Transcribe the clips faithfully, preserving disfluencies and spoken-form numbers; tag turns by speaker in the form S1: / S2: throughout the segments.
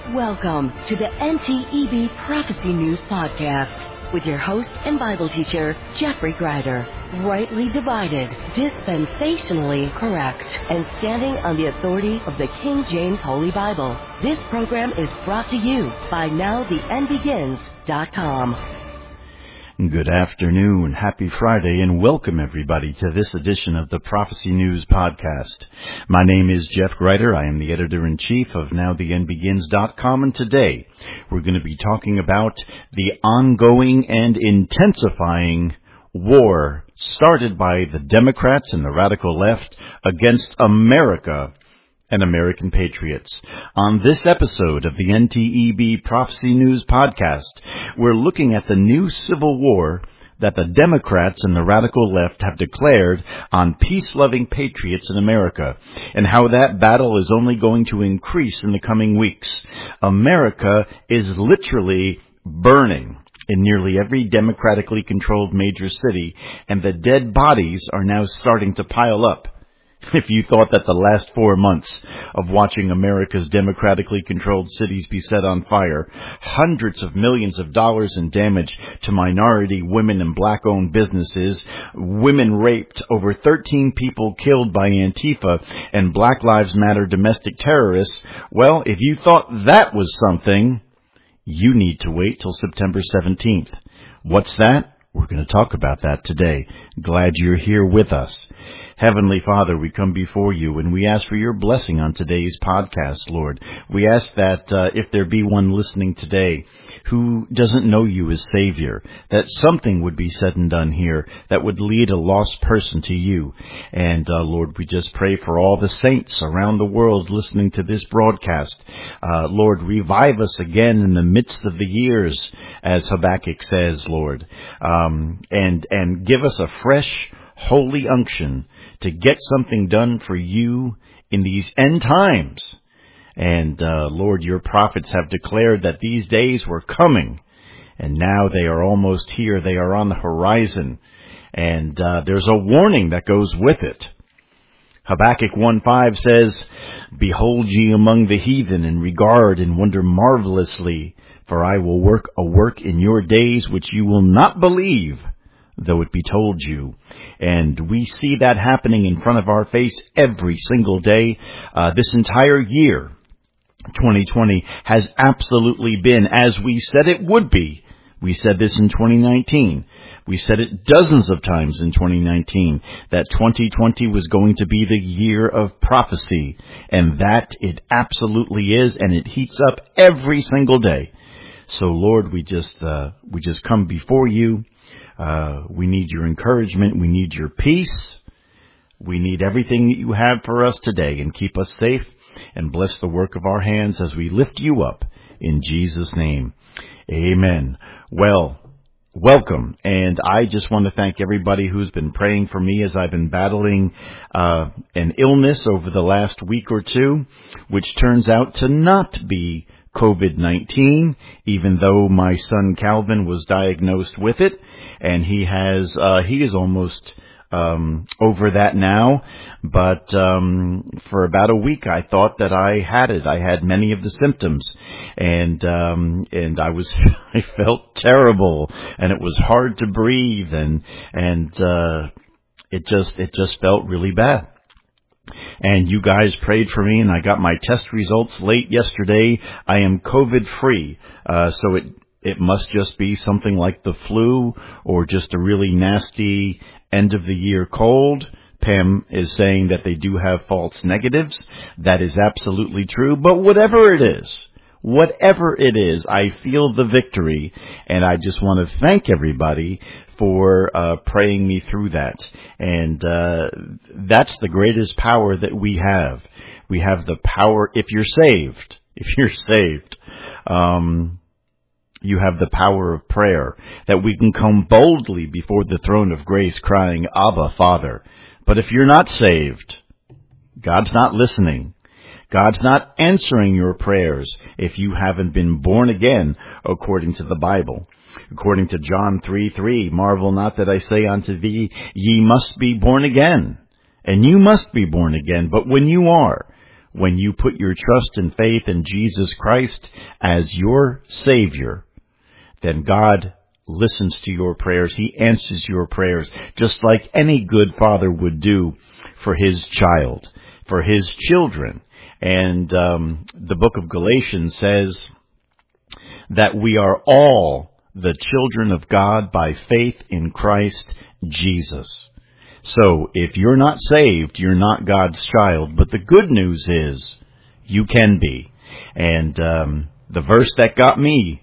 S1: Welcome to the N T E B Prophecy News Podcast with your host and Bible teacher, Jeffrey Greider. Rightly divided, dispensationally correct, and standing on the authority of the King James Holy Bible. This program is brought to you by now the end begins dot com.
S2: Good afternoon, happy Friday, and welcome everybody to this edition of the Prophecy News Podcast. My name is Jeff Greider. I am the editor-in-chief of now the end begins dot com, and today we're going to be talking about the ongoing and intensifying war started by the Democrats and the radical left against America and American patriots. On this episode of the N T E B Prophecy News Podcast, we're looking at the new civil war that the Democrats and the radical left have declared on peace-loving patriots in America, and how that battle is only going to increase in the coming weeks. America is literally burning in nearly every democratically controlled major city, and the dead bodies are now starting to pile up. If you thought that the last four months of watching America's democratically controlled cities be set on fire, hundreds of millions of dollars in damage to minority, women, and black-owned businesses, women raped, over thirteen people killed by Antifa, and Black Lives Matter domestic terrorists, well, if you thought that was something, you need to wait till September seventeenth. What's that? We're going to talk about that today. Glad you're here with us. Heavenly Father, we come before you and we ask for your blessing on today's podcast, Lord. We ask that uh, if there be one listening today who doesn't know you as Savior, that something would be said and done here that would lead a lost person to you. And uh, Lord, we just pray for all the saints around the world listening to this broadcast. Uh, Lord, revive us again in the midst of the years, as Habakkuk says, Lord, um, and and give us a fresh, holy unction to get something done for you in these end times. And uh, Lord, your prophets have declared that these days were coming, and now they are almost here. They are on the horizon, and uh, there's a warning that goes with it. Habakkuk one five says, "Behold ye among the heathen, and regard and wonder marvelously, for I will work a work in your days which you will not believe, though it be told you." And we see that happening in front of our face every single day. Uh, this entire year, twenty twenty, has absolutely been as we said it would be. We said this in twenty nineteen. We said it dozens of times in twenty nineteen, that twenty twenty was going to be the year of prophecy. And that it absolutely is, and it heats up every single day. So Lord, we just, uh, we just come before you. Uh, we need your encouragement. We need your peace. We need everything that you have for us today, and keep us safe and bless the work of our hands as we lift you up in Jesus' name. Amen. Well, welcome. And I just want to thank everybody who's been praying for me as I've been battling uh, an illness over the last week or two, which turns out to not be COVID nineteen, even though my son Calvin was diagnosed with it, and he has uh, he is almost um, over that now. But um, for about a week, I thought that I had it. I had many of the symptoms, and um, and I was I felt terrible, and it was hard to breathe, and and uh, it just it just felt really bad. And you guys prayed for me, and I got my test results late yesterday. I am COVID-free, uh, so it it must just be something like the flu or just a really nasty end-of-the-year cold. Pam is saying that they do have false negatives. That is absolutely true. But whatever it is, whatever it is, I feel the victory, and I just want to thank everybody for uh, praying me through that. And uh, that's the greatest power that we have. We have the power, if you're saved, if you're saved, um, you have the power of prayer, that we can come boldly before the throne of grace crying, Abba, Father. But if you're not saved, God's not listening. God's not answering your prayers if you haven't been born again according to the Bible. According to John three three, marvel not that I say unto thee, ye must be born again. And you must be born again. But when you are, when you put your trust and faith in Jesus Christ as your Savior, then God listens to your prayers. He answers your prayers just like any good father would do for his child, for his children. And um, the book of Galatians says that we are all the children of God by faith in Christ Jesus. So if you're not saved, you're not God's child. But the good news is you can be. And um, the verse that got me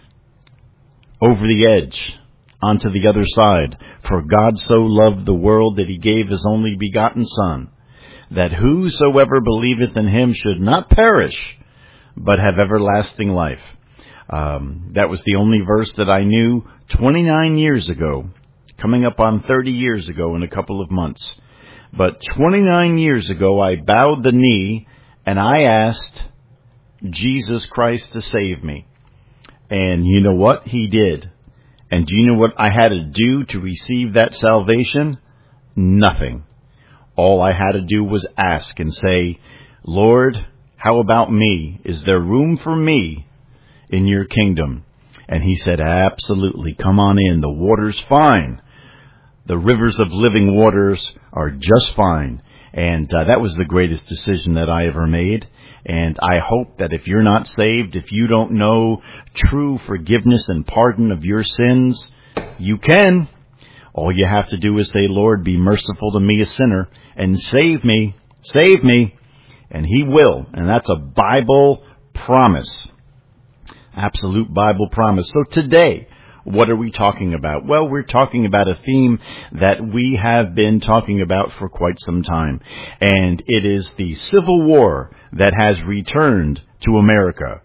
S2: over the edge onto the other side, for God so loved the world that he gave his only begotten Son, that whosoever believeth in him should not perish, but have everlasting life. Um, that was the only verse that I knew twenty-nine years ago, coming up on thirty years ago in a couple of months. But twenty-nine years ago, I bowed the knee and I asked Jesus Christ to save me. And you know what? He did. And do you know what I had to do to receive that salvation? Nothing. All I had to do was ask and say, Lord, how about me? Is there room for me in your kingdom? And he said, absolutely. Come on in. The water's fine. The rivers of living waters are just fine. And uh, that was the greatest decision that I ever made. And I hope that if you're not saved, if you don't know true forgiveness and pardon of your sins, you can. All you have to do is say, Lord, be merciful to me, a sinner, and save me, save me. And he will. And that's a Bible promise. Absolute Bible promise. So today, what are we talking about? Well, we're talking about a theme that we have been talking about for quite some time. And it is the Civil War that has returned to America.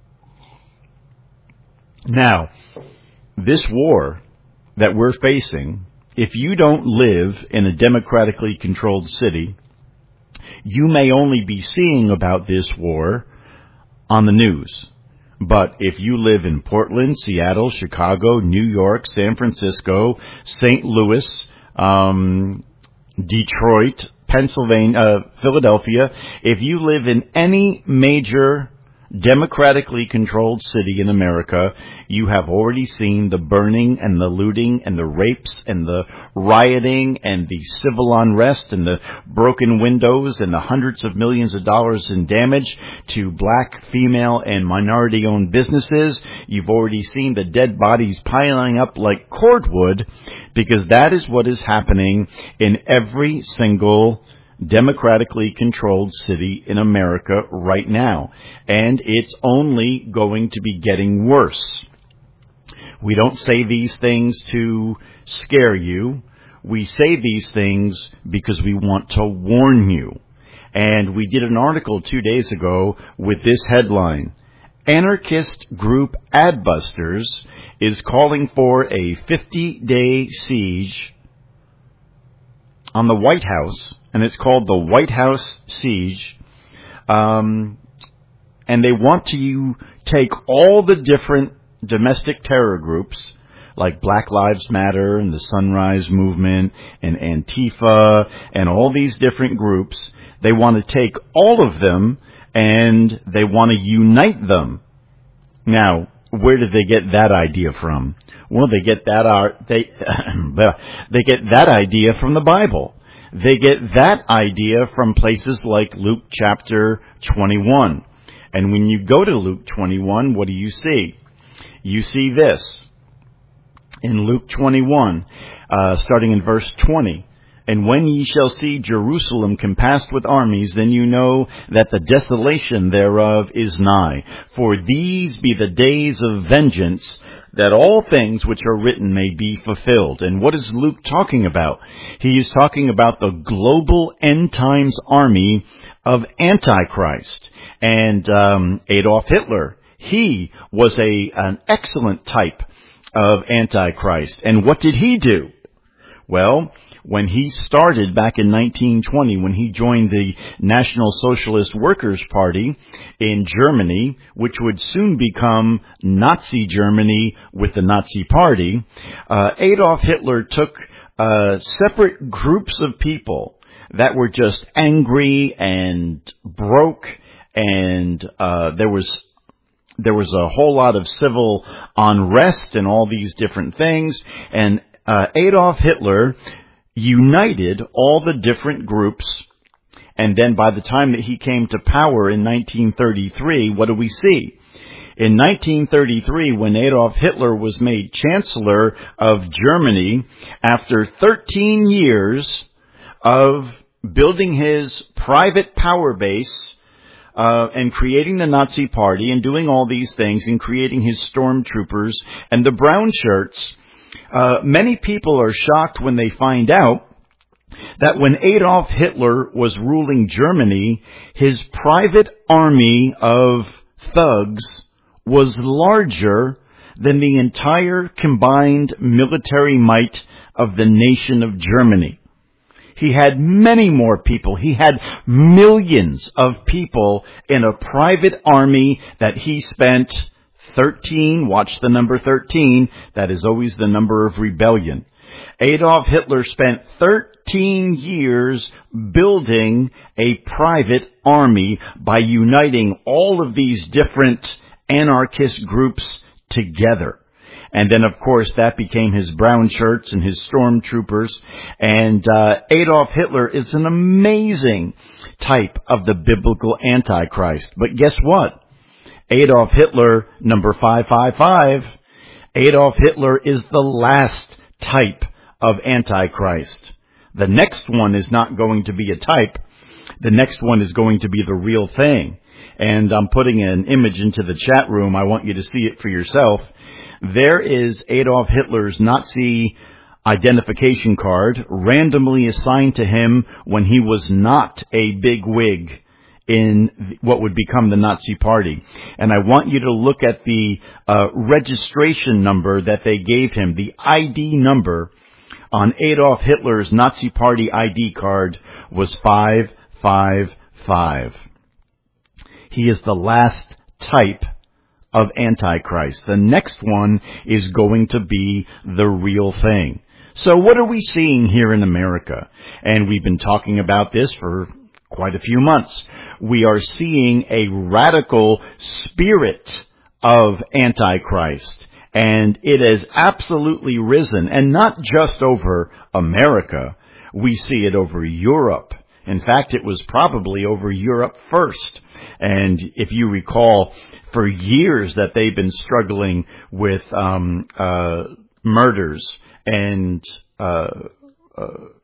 S2: Now, this war that we're facing, if you don't live in a democratically controlled city, you may only be seeing about this war on the news. But if you live in Portland, Seattle, Chicago, New York, San Francisco, Saint Louis, um, Detroit, Pennsylvania, uh, Philadelphia, if you live in any major democratically controlled city in America, you have already seen the burning and the looting and the rapes and the rioting and the civil unrest and the broken windows and the hundreds of millions of dollars in damage to black, female, and minority-owned businesses. You've already seen the dead bodies piling up like cordwood, because that is what is happening in every single democratically controlled city in America right now. And it's only going to be getting worse. We don't say these things to scare you. We say these things because we want to warn you. And we did an article two days ago with this headline: Anarchist group Adbusters is calling for a fifty-day siege on the White House, and it's called the White House Siege. Um, and they want to you take all the different domestic terror groups like Black Lives Matter and the Sunrise Movement and Antifa and all these different groups. They want to take all of them and they want to unite them. Now, where did they get that idea from? Well, they get that uh, they they get that idea from the Bible. They get that idea from places like Luke chapter twenty-one. And when you go to Luke twenty-one, what do you see? You see this. In Luke twenty-one, uh, starting in verse twenty. And when ye shall see Jerusalem compassed with armies, then you know that the desolation thereof is nigh. For these be the days of vengeance, that all things which are written may be fulfilled. And what is Luke talking about? He is talking about the global end times army of Antichrist. And um, Adolf Hitler, he was a an excellent type of Antichrist. And what did he do? Well, when he started back in nineteen twenty, when he joined the National Socialist Workers' Party in Germany, which would soon become Nazi Germany with the Nazi Party, uh, Adolf Hitler took uh, separate groups of people that were just angry and broke, and uh, there was there was a whole lot of civil unrest and all these different things. And uh, Adolf Hitler united all the different groups. And then by the time that he came to power in nineteen thirty-three, what do we see? In nineteen thirty-three, when Adolf Hitler was made Chancellor of Germany, after thirteen years of building his private power base, uh, and creating the Nazi Party and doing all these things and creating his stormtroopers and the brown shirts, uh, many people are shocked when they find out that when Adolf Hitler was ruling Germany, his private army of thugs was larger than the entire combined military might of the nation of Germany. He had many more people. He had millions of people in a private army that he spent thirteen, watch the number thirteen, that is always the number of rebellion. Adolf Hitler spent thirteen years building a private army by uniting all of these different anarchist groups together. And then, of course, that became his brown shirts and his stormtroopers. And uh, Adolf Hitler is an amazing type of the biblical Antichrist. But guess what? Adolf Hitler, number five five five, Adolf Hitler is the last type of Antichrist. The next one is not going to be a type. The next one is going to be the real thing. And I'm putting an image into the chat room. I want you to see it for yourself. There is Adolf Hitler's Nazi identification card randomly assigned to him when he was not a big wig in what would become the Nazi Party. And I want you to look at the uh, registration number that they gave him, the I D number on Adolf Hitler's Nazi Party I D card was five five five. He is the last type of Antichrist. The next one is going to be the real thing. So what are we seeing here in America? And we've been talking about this for quite a few months. We are seeing a radical spirit of Antichrist. And it has absolutely risen. And not just over America. We see it over Europe. In fact, it was probably over Europe first. And if you recall, for years that they've been struggling with um, uh, murders and uh, uh,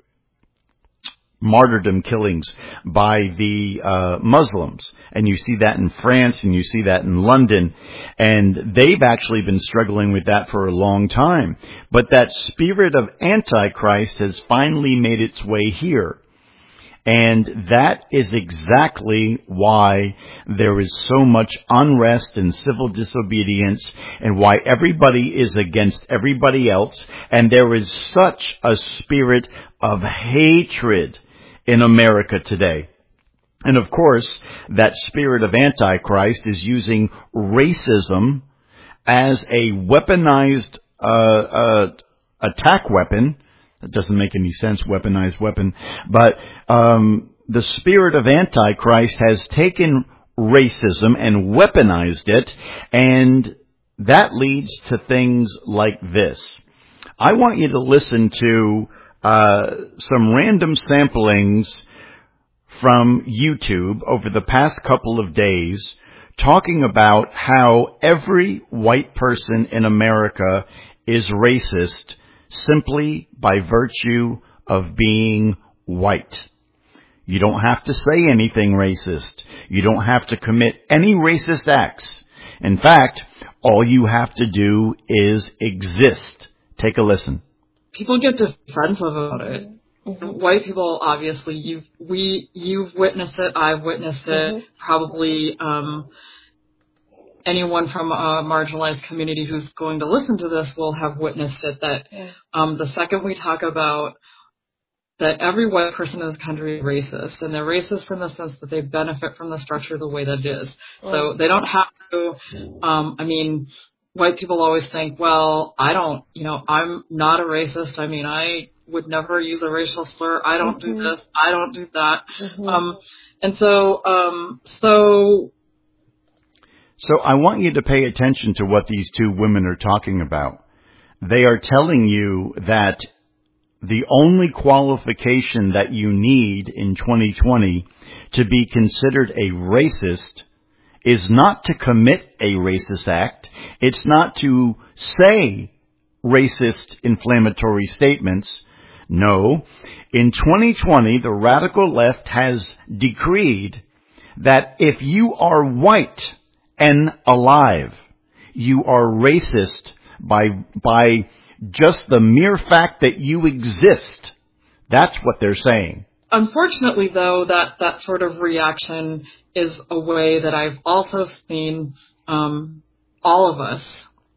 S2: martyrdom killings by the uh, Muslims. And you see that in France and you see that in London. And they've actually been struggling with that for a long time. But that spirit of Antichrist has finally made its way here. And that is exactly why there is so much unrest and civil disobedience, and why everybody is against everybody else, and there is such a spirit of hatred in America today. And of course, that spirit of Antichrist is using racism as a weaponized uh, uh, attack weapon. It doesn't make any sense, weaponized weapon. But um, the spirit of Antichrist has taken racism and weaponized it, and that leads to things like this. I want you to listen to uh, some random samplings from YouTube over the past couple of days talking about how every white person in America is racist simply by virtue of being white. You don't have to say anything racist. You don't have to commit any racist acts. In fact, all you have to do is exist. Take a listen.
S3: People get defensive about it. Mm-hmm. White people, obviously, you've we you've witnessed it. I've witnessed it. Mm-hmm. Probably um, anyone from a marginalized community who's going to listen to this will have witnessed it. That um, the second we talk about that every white person in this country is racist, and they're racist in the sense that they benefit from the structure the way that it is. Mm-hmm. So they don't have to. Um, I mean. White people always think, well, I don't, you know, I'm not a racist. I mean, I, would never use a racial slur. I don't
S4: mm-hmm.
S3: do this. I don't do that.
S4: Mm-hmm.
S3: Um, and so, um, so.
S2: So I want you to pay attention to what these two women are talking about. They are telling you that the only qualification that you need in twenty twenty to be considered a racist is not to commit a racist act. It's not to say racist inflammatory statements. No. In twenty twenty, the radical left has decreed that if you are white and alive, you are racist by, by just the mere fact that you exist. That's what they're saying.
S3: Unfortunately, though, that, that sort of reaction is a way that I've also seen um, all of us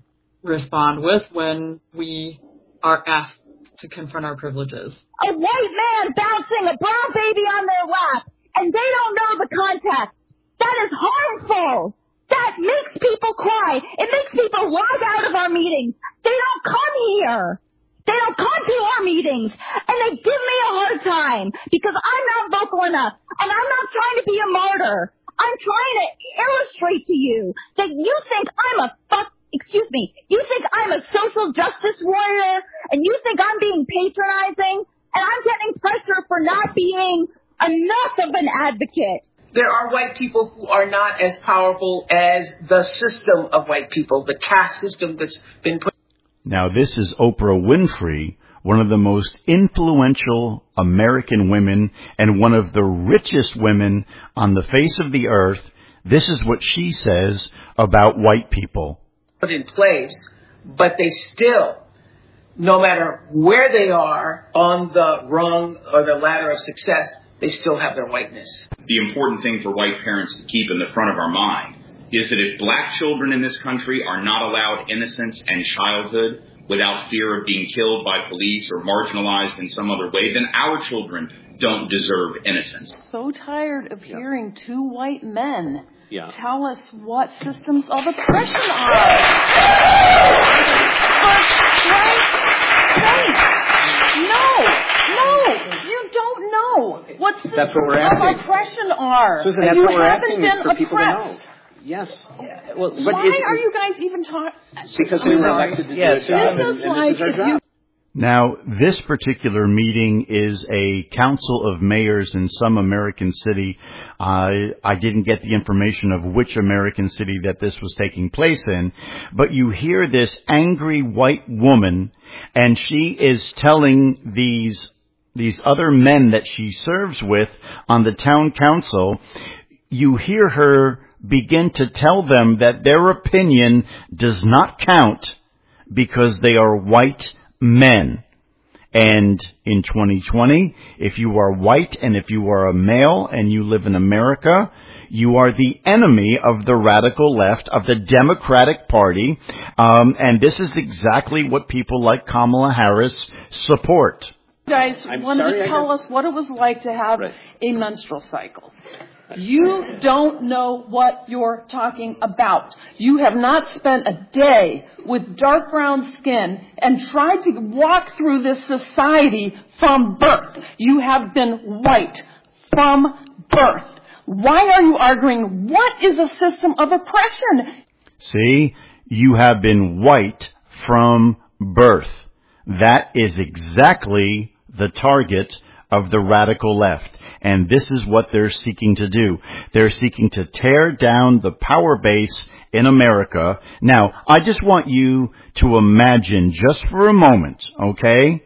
S3: respond with when we are asked to confront our privileges.
S4: A white man bouncing a brown baby on their lap, and they don't know the context. That is harmful. That makes people cry. It makes people log out of our meetings. They don't come here. They don't come to our meetings, and they give me a hard time because I'm not vocal enough, and I'm not trying to be a martyr. I'm trying to illustrate to you that you think I'm a fuck, excuse me, you think I'm a social justice warrior, and you think I'm being patronizing, and I'm getting pressure for not being enough of an advocate.
S5: There are white people who are not as powerful as the system of white people, the caste system that's been put.
S2: Now, this is Oprah Winfrey, one of the most influential American women and one of the richest women on the face of the earth. This is what she says about white people.
S5: Put in place, but they still, no matter where they are on the rung or the ladder of success, they still have their whiteness.
S6: The important thing for white parents to keep in the front of our mind is that if black children in this country are not allowed innocence and childhood without fear of being killed by police or marginalized in some other way, then our children don't deserve innocence.
S7: So tired of yeah. hearing two white men
S8: yeah.
S7: tell us what systems of oppression are. Right? Right? No, no, you don't know what systems
S8: that's what we're
S7: of
S8: asking.
S7: oppression are.
S8: Susan,
S7: and
S8: that's
S7: you
S8: what we're
S7: haven't
S8: asking
S7: been
S8: is for people
S7: oppressed.
S8: to know. Yes. Well, but
S7: why
S8: it,
S7: are you guys even talking?
S8: Because we were elected to do
S7: yes,
S8: a job,
S7: this
S8: and,
S7: is
S8: and
S7: like
S8: this is our
S7: if
S8: job.
S7: you.
S2: Now, this particular meeting is a council of mayors in some American city. Uh, I didn't get the information of which American city that this was taking place in, but you hear this angry white woman, and she is telling these these other men that she serves with on the town council, you hear her begin to tell them that their opinion does not count because they are white men. And in twenty twenty, if you are white and if you are a male and you live in America, you are the enemy of the radical left, of the Democratic Party. Um, and this is exactly what people like Kamala Harris support.
S7: You guys
S8: I'm
S7: wanted
S8: sorry,
S7: to tell us what it was like to have right. a menstrual cycle. You don't know what you're talking about. You have not spent a day with dark brown skin and tried to walk through this society from birth. You have been white from birth. Why are you arguing what is a system of oppression?
S2: See, you have been white from birth. That is exactly the target of the radical left. And this is what they're seeking to do. They're seeking to tear down the power base in America. Now, I just want you to imagine just for a moment, okay?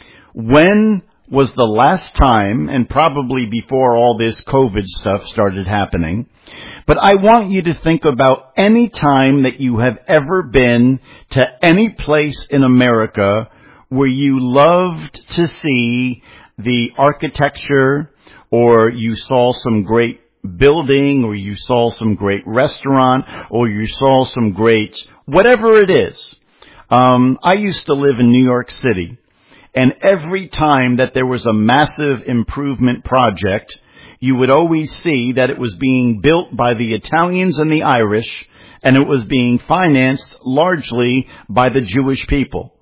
S2: When was the last time, and probably before all this COVID stuff started happening, but I want you to think about any time that you have ever been to any place in America where you loved to see the architecture, or you saw some great building, or you saw some great restaurant, or you saw some great whatever it is. Um, I used to live in New York City, and every time that there was a massive improvement project, you would always see that it was being built by the Italians and the Irish, and it was being financed largely by the Jewish people.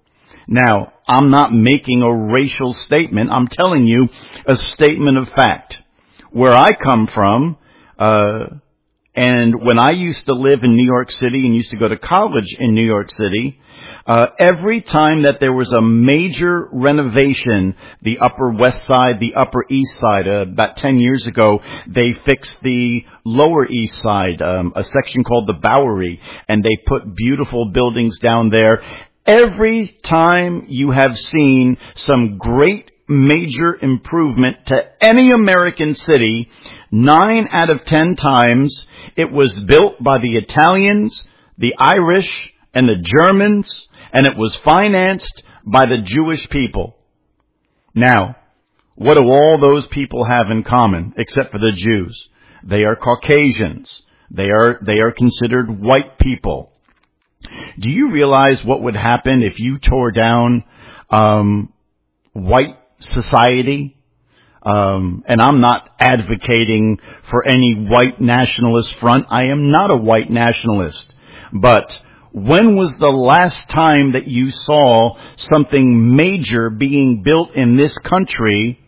S2: Now, I'm not making a racial statement. I'm telling you a statement of fact. Where I come from, uh, and when I used to live in New York City and used to go to college in New York City, uh, every time that there was a major renovation, the Upper West Side, the Upper East Side, uh, about ten years ago, they fixed the Lower East Side, um, a section called the Bowery, and they put beautiful buildings down there. Every time you have seen some great major improvement to any American city, nine out of ten times it was built by the Italians, the Irish, and the Germans, and it was financed by the Jewish people. Now, what do all those people have in common, except for the Jews? They are Caucasians. They are, they are considered white people. Do you realize what would happen if you tore down um, white society? Um, and I'm not advocating for any white nationalist front. I am not a white nationalist. But when was the last time that you saw something major being built in this country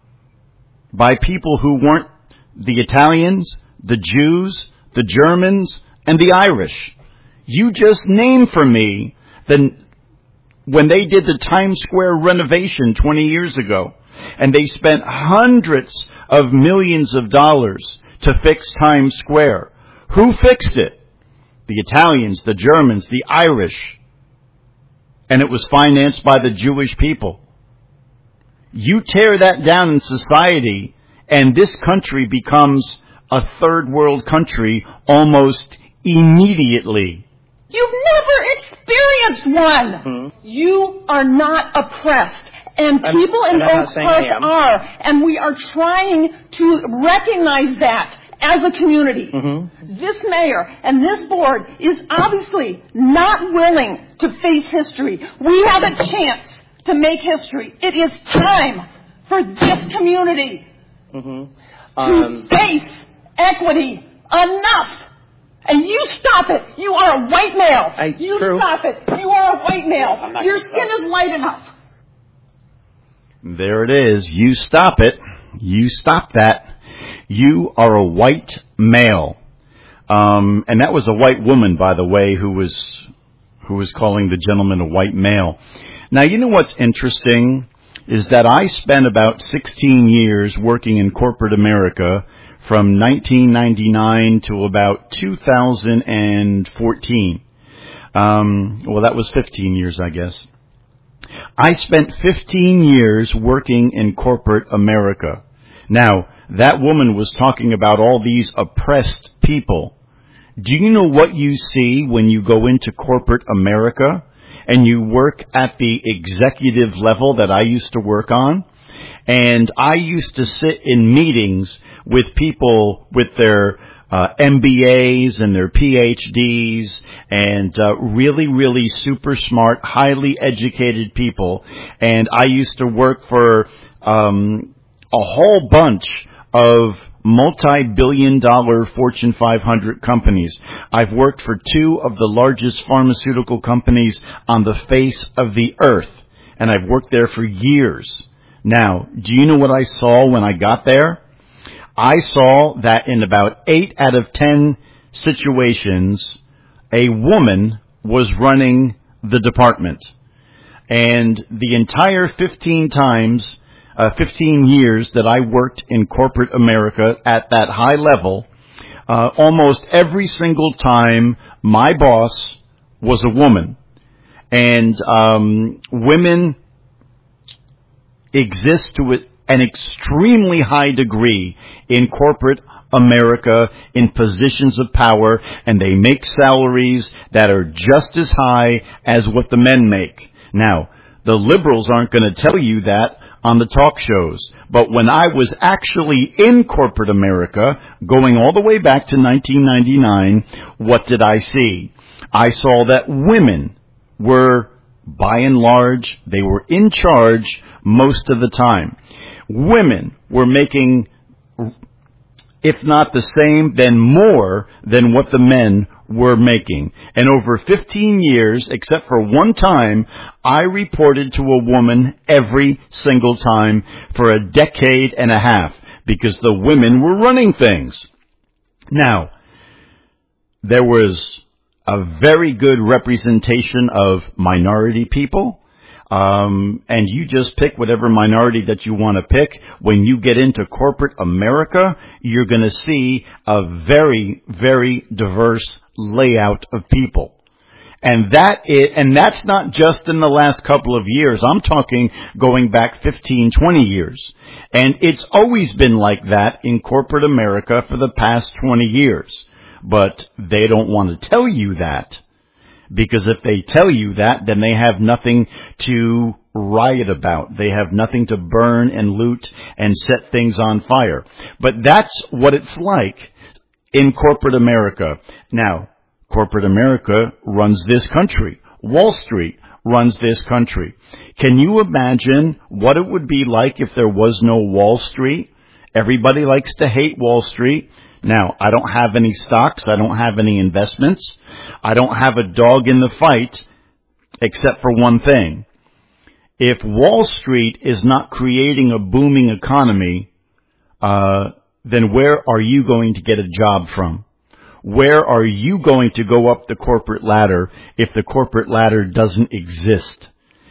S2: by people who weren't the Italians, the Jews, the Germans, and the Irish? You just named for me the, when they did the Times Square renovation twenty years ago, and they spent hundreds of millions of dollars to fix Times Square. Who fixed it? The Italians, the Germans, the Irish. And it was financed by the Jewish people. You tear that down in society, and this country becomes a third world country almost immediately.
S7: You've never experienced one. Mm-hmm. You are not oppressed. And people I'm, in Oak Park are. And we are trying to recognize that as a community. Mm-hmm. This mayor and this board is obviously not willing to face history. We have a chance to make history. It is time for this community mm-hmm. um, to face equity. Enough. And you stop it. You are a white male.
S8: I,
S7: you
S8: true.
S7: stop it. You are a white male. Your skin is light enough.
S2: There it is. You stop it. You stop that. You are a white male. Um, and that was a white woman, by the way, who was who was calling the gentleman a white male. Now, you know what's interesting is that I spent about sixteen years working in corporate America from nineteen ninety-nine to about two thousand fourteen. Um, well, that was fifteen years, I guess. I spent fifteen years working in corporate America. Now, that woman was talking about all these oppressed people. Do you know what you see when you go into corporate America and you work at the executive level that I used to work on? And I used to sit in meetings with people with their uh, M B As and their P H Ds and uh, really, really super smart, highly educated people. And I used to work for um, a whole bunch of multi-billion dollar Fortune five hundred companies. I've worked for two of the largest pharmaceutical companies on the face of the earth. And I've worked there for years. Now, do you know what I saw when I got there? I saw that in about eight out of ten situations, a woman was running the department. And the entire fifteen times, uh, fifteen years that I worked in corporate America at that high level, uh, almost every single time my boss was a woman. And um, women exist to an extremely high degree in corporate America in positions of power, and they make salaries that are just as high as what the men make. Now, the liberals aren't going to tell you that on the talk shows, but when I was actually in corporate America, going all the way back to nineteen ninety-nine, what did I see? I saw that women were, by and large, they were in charge most of the time. Women were making, if not the same, then more than what the men were making. And over fifteen years, except for one time, I reported to a woman every single time for a decade and a half because the women were running things. Now, there was a very good representation of minority people. Um, and you just pick whatever minority that you want to pick. When you get into corporate America, you're going to see a very, very diverse layout of people. And that is, and that's not just in the last couple of years. I'm talking going back fifteen, twenty years. And it's always been like that in corporate America for the past twenty years. But they don't want to tell you that. Because if they tell you that, then they have nothing to riot about. They have nothing to burn and loot and set things on fire. But that's what it's like in corporate America. Now, corporate America runs this country. Wall Street runs this country. Can you imagine what it would be like if there was no Wall Street? Everybody likes to hate Wall Street. Now, I don't have any stocks. I don't have any investments. I don't have a dog in the fight, except for one thing. If Wall Street is not creating a booming economy, uh, then where are you going to get a job from? Where are you going to go up the corporate ladder if the corporate ladder doesn't exist?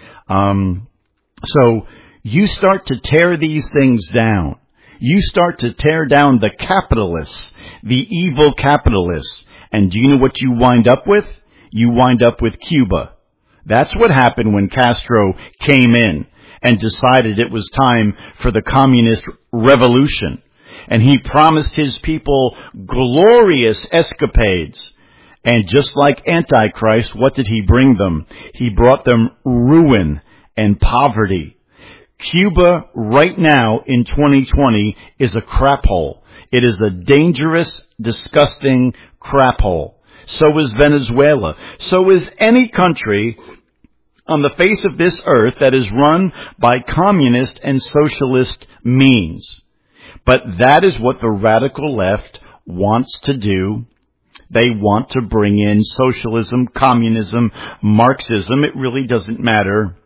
S2: Um, so you start to tear these things down. You start to tear down the capitalists, the evil capitalists. And do you know what you wind up with? You wind up with Cuba. That's what happened when Castro came in and decided it was time for the communist revolution. And he promised his people glorious escapades. And just like Antichrist, what did he bring them? He brought them ruin and poverty. Cuba right now in twenty twenty is a crap hole. It is a dangerous, disgusting crap hole. So is Venezuela. So is any country on the face of this earth that is run by communist and socialist means. But that is what the radical left wants to do. They want to bring in socialism, communism, Marxism. It really doesn't matter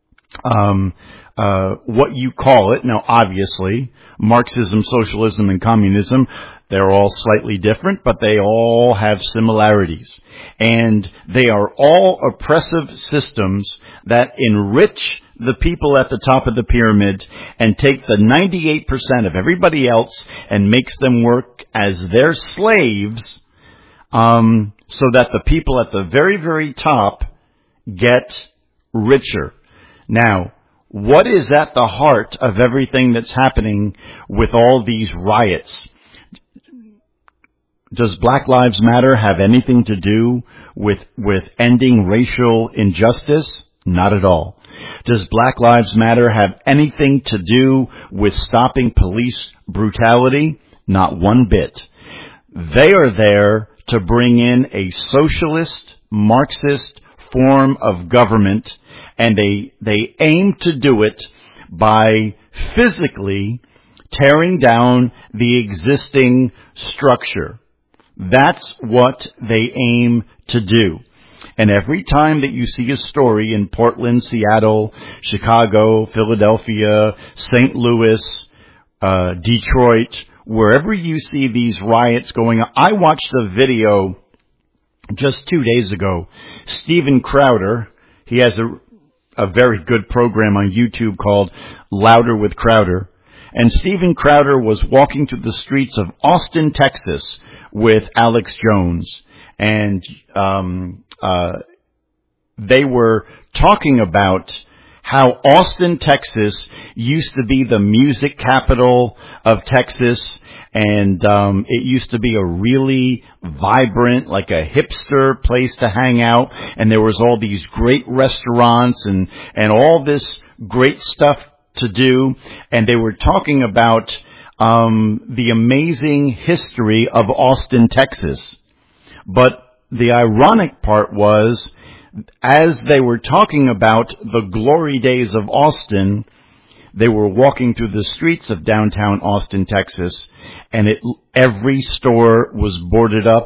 S2: um, uh, what you call it. Now, obviously, Marxism, socialism, and communism, they're all slightly different, but they all have similarities. And they are all oppressive systems that enrich the people at the top of the pyramid and take the ninety-eight percent of everybody else and makes them work as their slaves, um, so that the people at the very, very top get richer. Now, what is at the heart of everything that's happening with all these riots? Does Black Lives Matter have anything to do with, with ending racial injustice? Not at all. Does Black Lives Matter have anything to do with stopping police brutality? Not one bit. They are there to bring in a socialist, Marxist form of government, and they, they aim to do it by physically tearing down the existing structure. That's what they aim to do. And every time that you see a story in Portland, Seattle, Chicago, Philadelphia, Saint Louis, uh, Detroit, wherever you see these riots going on, I watched a video just two days ago. Steven Crowder, he has a, a very good program on YouTube called Louder with Crowder. And Steven Crowder was walking through the streets of Austin, Texas, with Alex Jones, and um, uh, they were talking about how Austin, Texas used to be the music capital of Texas, and um, it used to be a really vibrant, like a hipster place to hang out, and there was all these great restaurants and, and all this great stuff to do, and they were talking about Um, the amazing history of Austin, Texas. But the ironic part was, as they were talking about the glory days of Austin, they were walking through the streets of downtown Austin, Texas, and it, every store was boarded up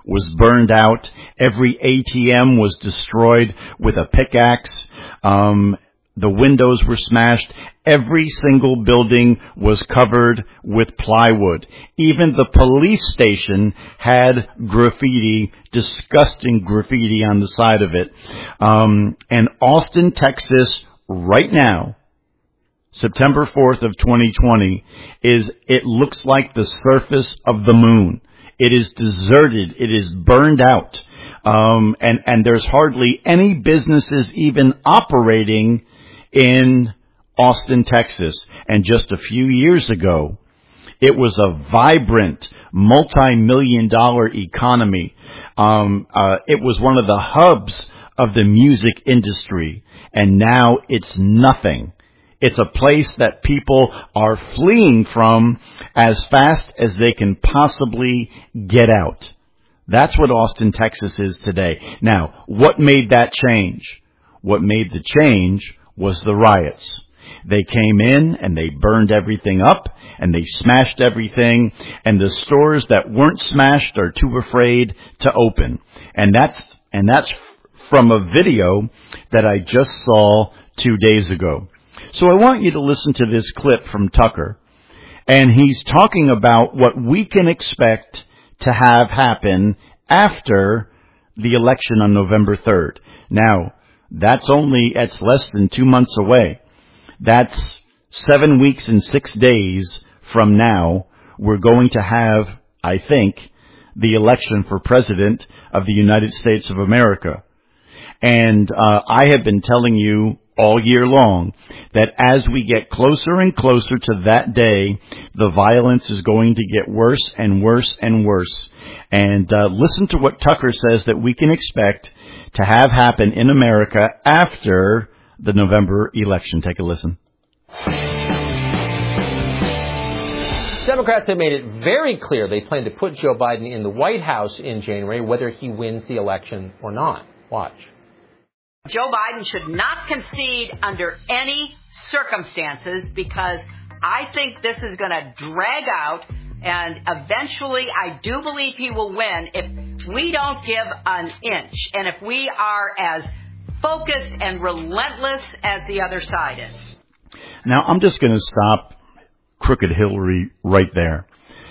S2: was burned out. Every A T M was destroyed with a pickaxe. Um, the windows were smashed. Every single building was covered with plywood. Even the police station had graffiti, disgusting graffiti on the side of it. Um, and Austin, Texas, right now, September fourth of twenty twenty, is, it looks like the surface of the moon. It is deserted. It is burned out. Um, and, and there's hardly any businesses even operating in Austin, Texas. And just a few years ago, it was a vibrant, multi-million dollar economy. Um, uh, it was one of the hubs of the music industry. And now it's nothing. It's a place that people are fleeing from as fast as they can possibly get out. That's what Austin, Texas is today. Now, what made that change? What made the change was the riots. They came in and they burned everything up and they smashed everything, and the stores that weren't smashed are too afraid to open. And that's, and that's from a video that I just saw two days ago. So I want you to listen to this clip from Tucker, and he's talking about what we can expect to have happen after the election on November third. Now, that's only, it's less than two months away. That's seven weeks and six days from now. We're going to have, I think, the election for president of the United States of America. And uh, I have been telling you all year long that as we get closer and closer to that day, the violence is going to get worse and worse and worse. And uh, listen to what Tucker says that we can expect to have happen in America after the November election. Take a listen.
S9: Democrats have made it very clear they plan to put Joe Biden in the White House in January, whether he wins the election or not. Watch.
S10: Joe Biden should not concede under any circumstances, because I think this is going to drag out, and eventually I do believe he will win if we don't give an inch and if we are as focused and relentless as the other side is.
S2: Now, I'm just going to stop Crooked Hillary right there.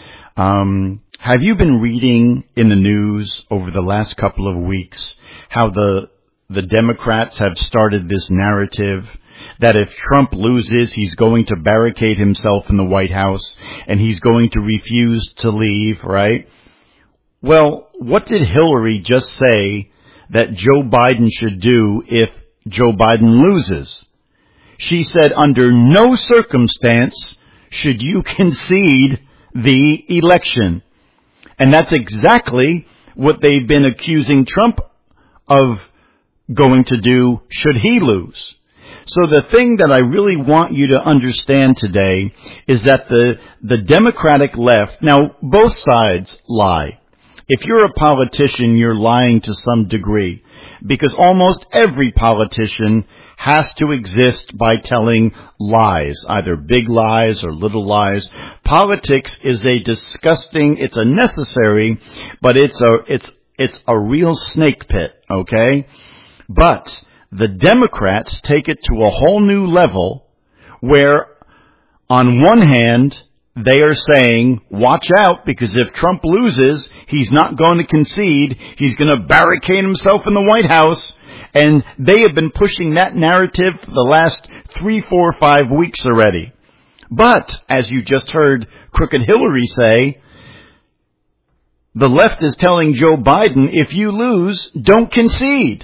S2: Um, have you been reading in the news over the last couple of weeks how the the Democrats have started this narrative that if Trump loses, he's going to barricade himself in the White House and he's going to refuse to leave, right? Well, what did Hillary just say that Joe Biden should do if Joe Biden loses? She said, under no circumstance should you concede the election. And that's exactly what they've been accusing Trump of going to do should he lose. So the thing that I really want you to understand today is that the, the Democratic left, now both sides lie. If you're a politician, you're lying to some degree, because almost every politician has to exist by telling lies, either big lies or little lies. Politics is a disgusting, it's a necessary, but it's a, it's, it's a real snake pit, okay? But the Democrats take it to a whole new level where, on one hand, they are saying, watch out, because if Trump loses, he's not going to concede. He's going to barricade himself in the White House. And they have been pushing that narrative for the last three, four, five weeks already. But, as you just heard Crooked Hillary say, the left is telling Joe Biden, if you lose, don't concede.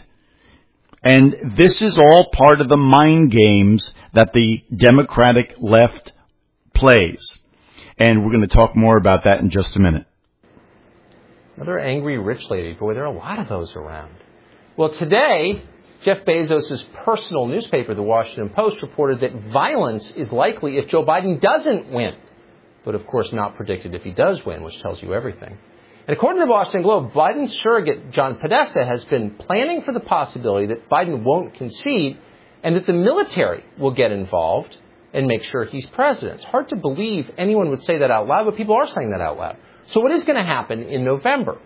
S2: And this is all part of the mind games that the Democratic left plays. And we're going to talk more about that in just a minute.
S9: Another angry rich lady. Boy, there are a lot of those around. Well, today, Jeff Bezos' personal newspaper, The Washington Post, reported that violence is likely if Joe Biden doesn't win. But, of course, not predicted if he does win, which tells you everything. And according to the Boston Globe, Biden's surrogate, John Podesta, has been planning for the possibility that Biden won't concede and that the military will get involved and make sure he's president. It's hard to believe anyone would say that out loud, but people are saying that out loud. So what is going to happen in November?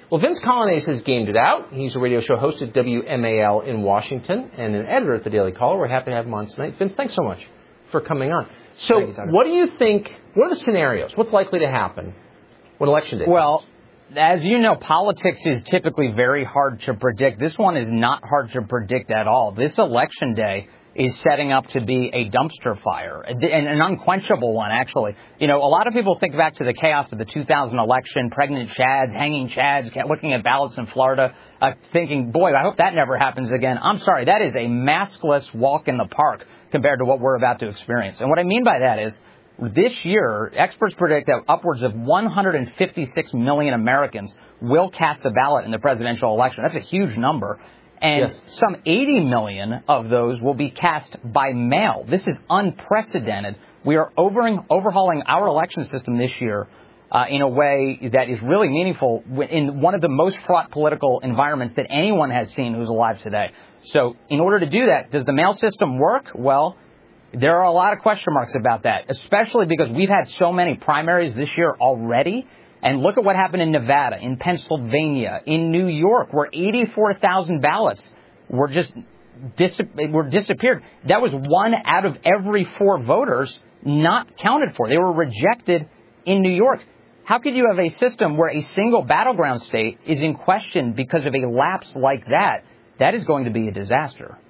S9: Well, Vince Coglianese has gamed it out. He's a radio show host at W M A L in Washington and an editor at the Daily Caller. We're happy to have him on tonight. Vince, thanks so much for coming on. So you, what do you think, what are the scenarios? What's likely to happen when Election Day comes?
S11: Well, as you know, politics is typically very hard to predict. This one is not hard to predict at all. This Election Day is setting up to be a dumpster fire, and an unquenchable one, actually. You know, a lot of people think back to the chaos of the two thousand election, pregnant chads, hanging chads, looking at ballots in Florida, uh, thinking, boy, I hope that never happens again. I'm sorry, that is a maskless walk in the park compared to what we're about to experience. And what I mean by that is, this year, experts predict that upwards of one hundred fifty-six million Americans will cast a ballot in the presidential election. That's a huge number. And yes. some eighty million of those will be cast by mail. This is unprecedented. We are over- overhauling our election system this year uh, in a way that is really meaningful in one of the most fraught political environments that anyone has seen who's alive today. So in order to do that, does the mail system work? Well, there are a lot of question marks about that, especially because we've had so many primaries this year already. And look at what happened in Nevada, in Pennsylvania, in New York, where eighty-four thousand ballots were just dis- were disappeared. That was one out of every four voters not counted for. They were rejected in New York. How could you have a system where a single battleground state is in question because of a lapse like that? That is going to be a disaster.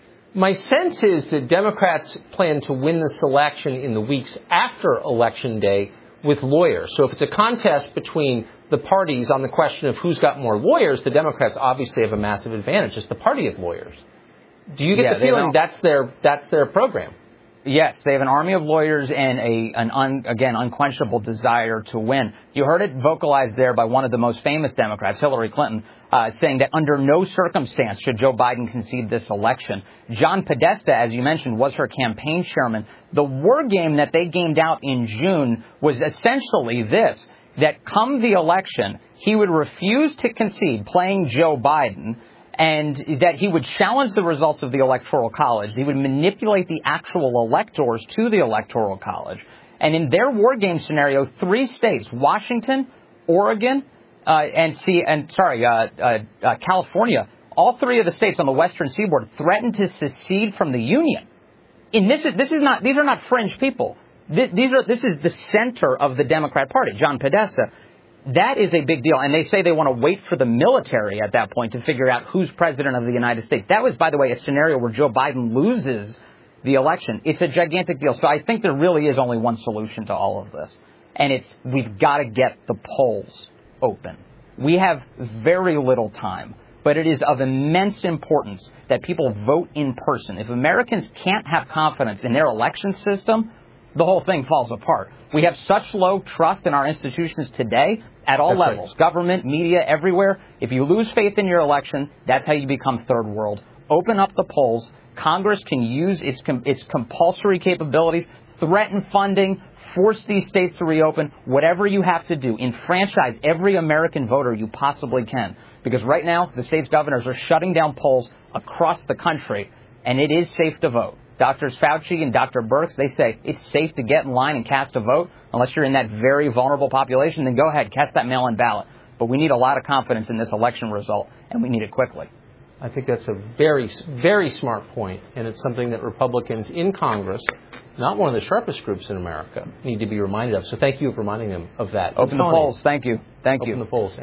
S9: My sense is that Democrats plan to win this election in the weeks after Election Day with lawyers. So if it's a contest between the parties on the question of who's got more lawyers, the Democrats obviously have a massive advantage. It's the party of lawyers. Do you get yeah, the feeling that's their that's their program?
S11: Yes, they have an army of lawyers and a an un, again unquenchable desire to win. You heard it vocalized there by one of the most famous Democrats, Hillary Clinton, uh, saying that under no circumstance should Joe Biden concede this election. John Podesta, as you mentioned, was her campaign chairman. The war game that they gamed out in June was essentially this, that come the election, he would refuse to concede playing Joe Biden, and that he would challenge the results of the Electoral College. He would manipulate the actual electors to the Electoral College. And in their war game scenario, three states, Washington, Oregon, uh, and see, and sorry, uh, uh, uh, California, all three of the states on the Western Seaboard threatened to secede from the Union. And this is this is not these are not fringe people. This, these are this is the center of the Democrat Party. John Podesta. That is a big deal. And they say they want to wait for the military at that point to figure out who's president of the United States. That was, by the way, a scenario where Joe Biden loses the election. It's a gigantic deal. So I think there really is only one solution to all of this. And it's we've got to get the polls open. We have very little time, but it is of immense importance that people vote in person. If Americans can't have confidence in their election system, the whole thing falls apart. We have such low trust in our institutions today at all that's levels, right. Government, media, everywhere. If you lose faith in your election, that's how you become third world. Open up the polls. Congress can use its com- its compulsory capabilities, threaten funding, force these states to reopen, whatever you have to do. Enfranchise every American voter you possibly can. Because right now, the state's governors are shutting down polls across the country, and it is safe to vote. Doctors Fauci and Doctor Birx, they say it's safe to get in line and cast a vote. Unless you're in that very vulnerable population, then go ahead, cast that mail-in ballot. But we need a lot of confidence in this election result, and we need it quickly.
S9: I think that's a very, very smart point, and it's something that Republicans in Congress, not one of the sharpest groups in America, need to be reminded of. So thank you for reminding them of that.
S11: Open the polls. Thank you. Thank you.
S9: Open the polls.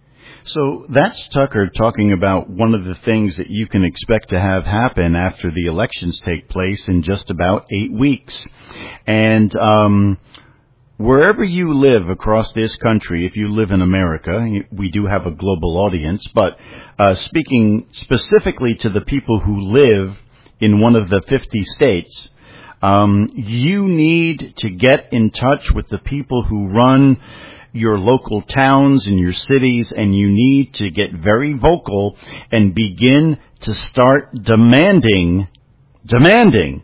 S2: So that's Tucker talking about one of the things that you can expect to have happen after the elections take place in just about eight weeks. And um, wherever you live across this country, if you live in America, we do have a global audience, but uh, speaking specifically to the people who live in one of the fifty states, um, you need to get in touch with the people who run your local towns and your cities, and you need to get very vocal and begin to start demanding, demanding,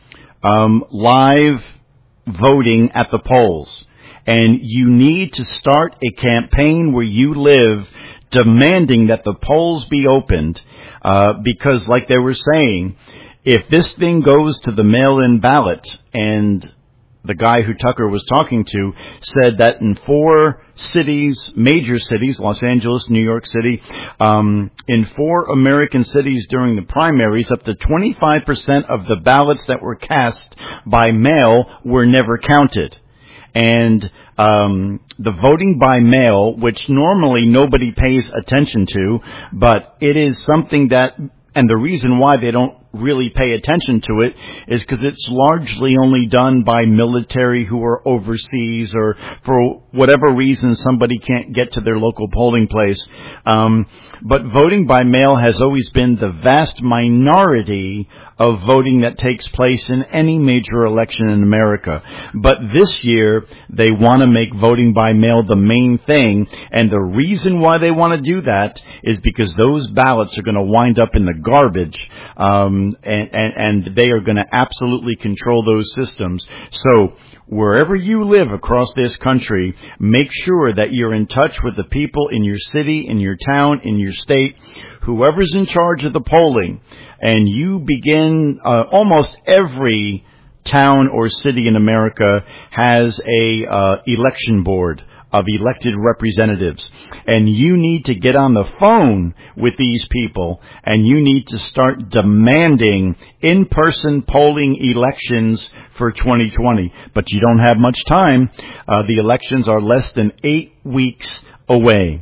S2: um, live voting at the polls. And you need to start a campaign where you live demanding that the polls be opened, uh, because like they were saying, if this thing goes to the mail-in ballot and the guy who Tucker was talking to said that in four cities, major cities, Los Angeles, New York City, um, in four American cities during the primaries, up to twenty-five percent of the ballots that were cast by mail were never counted. And um, the voting by mail, which normally nobody pays attention to, but it is something that, and the reason why they don't really pay attention to it is because it's largely only done by military who are overseas, or for whatever reason somebody can't get to their local polling place. Um, but voting by mail has always been the vast minority of voting that takes place in any major election in America. But this year, they want to make voting by mail the main thing, and the reason why they want to do that is because those ballots are going to wind up in the garbage, um, and, and, and they are going to absolutely control those systems. So wherever you live across this country, make sure that you're in touch with the people in your city, in your town, in your state, whoever's in charge of the polling, and you begin, uh, almost every town or city in America has a uh, election board of elected representatives, and you need to get on the phone with these people, and you need to start demanding in-person polling elections for twenty twenty. But you don't have much time. Uh, the elections are less than eight weeks away.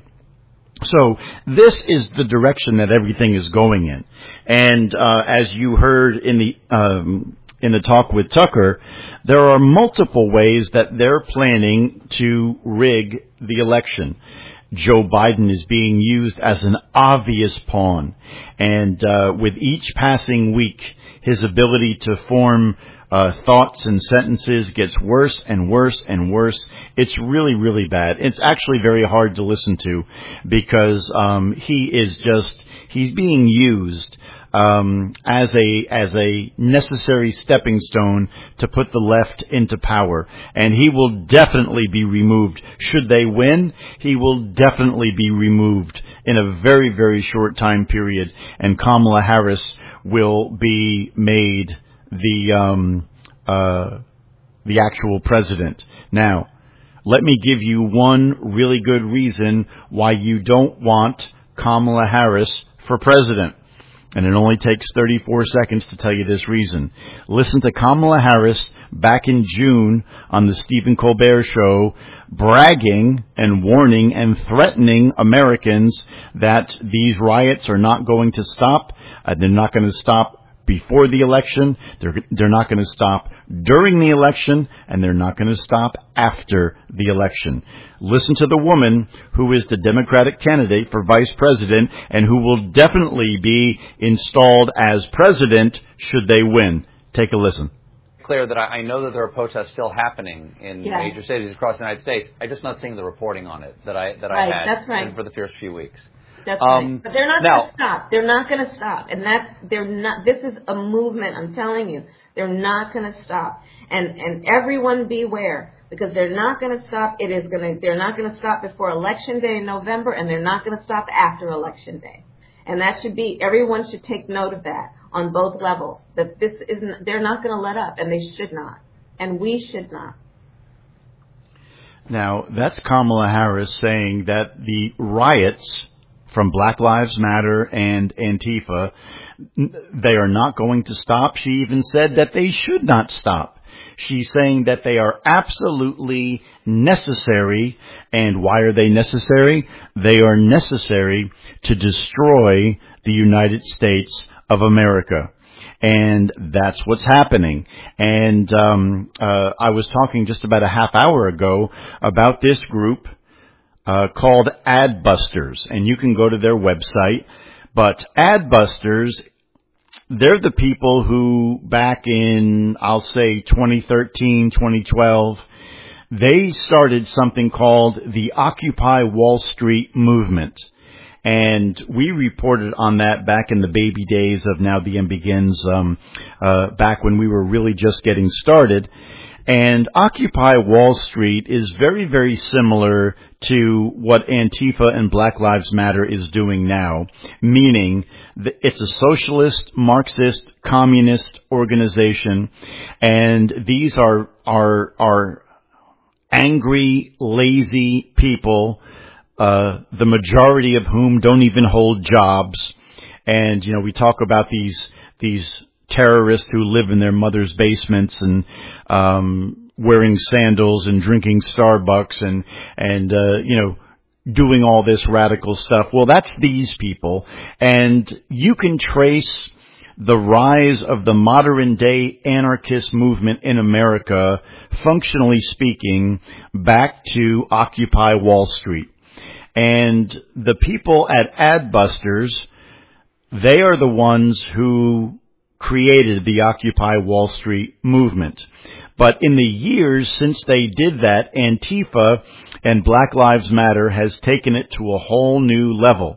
S2: So this is the direction that everything is going in. And uh, as you heard in the um, in the talk with Tucker, there are multiple ways that they're planning to rig the election. Joe Biden is being used as an obvious pawn. And uh, with each passing week, his ability to form Uh, thoughts and sentences gets worse and worse and worse. It's really, really bad. It's actually very hard to listen to because um, he is just, he's being used um, as a as a necessary stepping stone to put the left into power. And he will definitely be removed. Should they win, he will definitely be removed in a very, very short time period. And Kamala Harris will be made the um, uh, the actual president. Now, let me give you one really good reason why you don't want Kamala Harris for president. And it only takes thirty-four seconds to tell you this reason. Listen to Kamala Harris back in June on the Stephen Colbert Show, bragging and warning and threatening Americans that these riots are not going to stop. Uh, they're not going to stop before the election, they're, they're not going to stop during the election, and they're not going to stop after the election. Listen to the woman who is the Democratic candidate for vice president and who will definitely be installed as president should they win. Take a listen.
S12: Clear that I know that there are protests still happening in
S13: yeah.
S12: major cities across the United States. I'm just not seeing the reporting on it that I that
S13: right,
S12: I had
S13: that's right.
S12: for the first few weeks.
S13: That's
S12: um,
S13: right. But they're not
S12: now,
S13: going to stop. They're not going to stop. And that's, they're not, this is a movement, I'm telling you. They're not going to stop. And, and everyone beware, because they're not going to stop. It is going to, they're not going to stop before Election Day in November, and they're not going to stop after Election Day. And that should be, everyone should take note of that on both levels, that this isn't, they're not going to let up, and they should not. And we should not.
S2: Now, that's Kamala Harris saying that the riots from Black Lives Matter and Antifa, they are not going to stop. She even said that they should not stop. She's saying that they are absolutely necessary. And why are they necessary? They are necessary to destroy the United States of America. And that's what's happening. And um, uh, I was talking just about a half hour ago about this group Uh, called Adbusters, and you can go to their website. But Adbusters, they're the people who back in, I'll say, twenty thirteen, twenty twelve, they started something called the Occupy Wall Street movement. And we reported on that back in the baby days of Now the End Begins, um, uh, back when we were really just getting started. And Occupy Wall Street is very, very similar to what Antifa and Black Lives Matter is doing now, meaning that it's a socialist, Marxist, communist organization, and these are are are angry, lazy people, uh, the majority of whom don't even hold jobs. And, you know, we talk about these these terrorists who live in their mother's basements and um wearing sandals and drinking Starbucks and and uh you know doing all this radical stuff. Well, that's these people, and you can trace the rise of the modern day anarchist movement in America, functionally speaking, back to Occupy Wall Street. And the people at Adbusters, they are the ones who created the Occupy Wall Street movement. But in the years since they did that, Antifa and Black Lives Matter has taken it to a whole new level.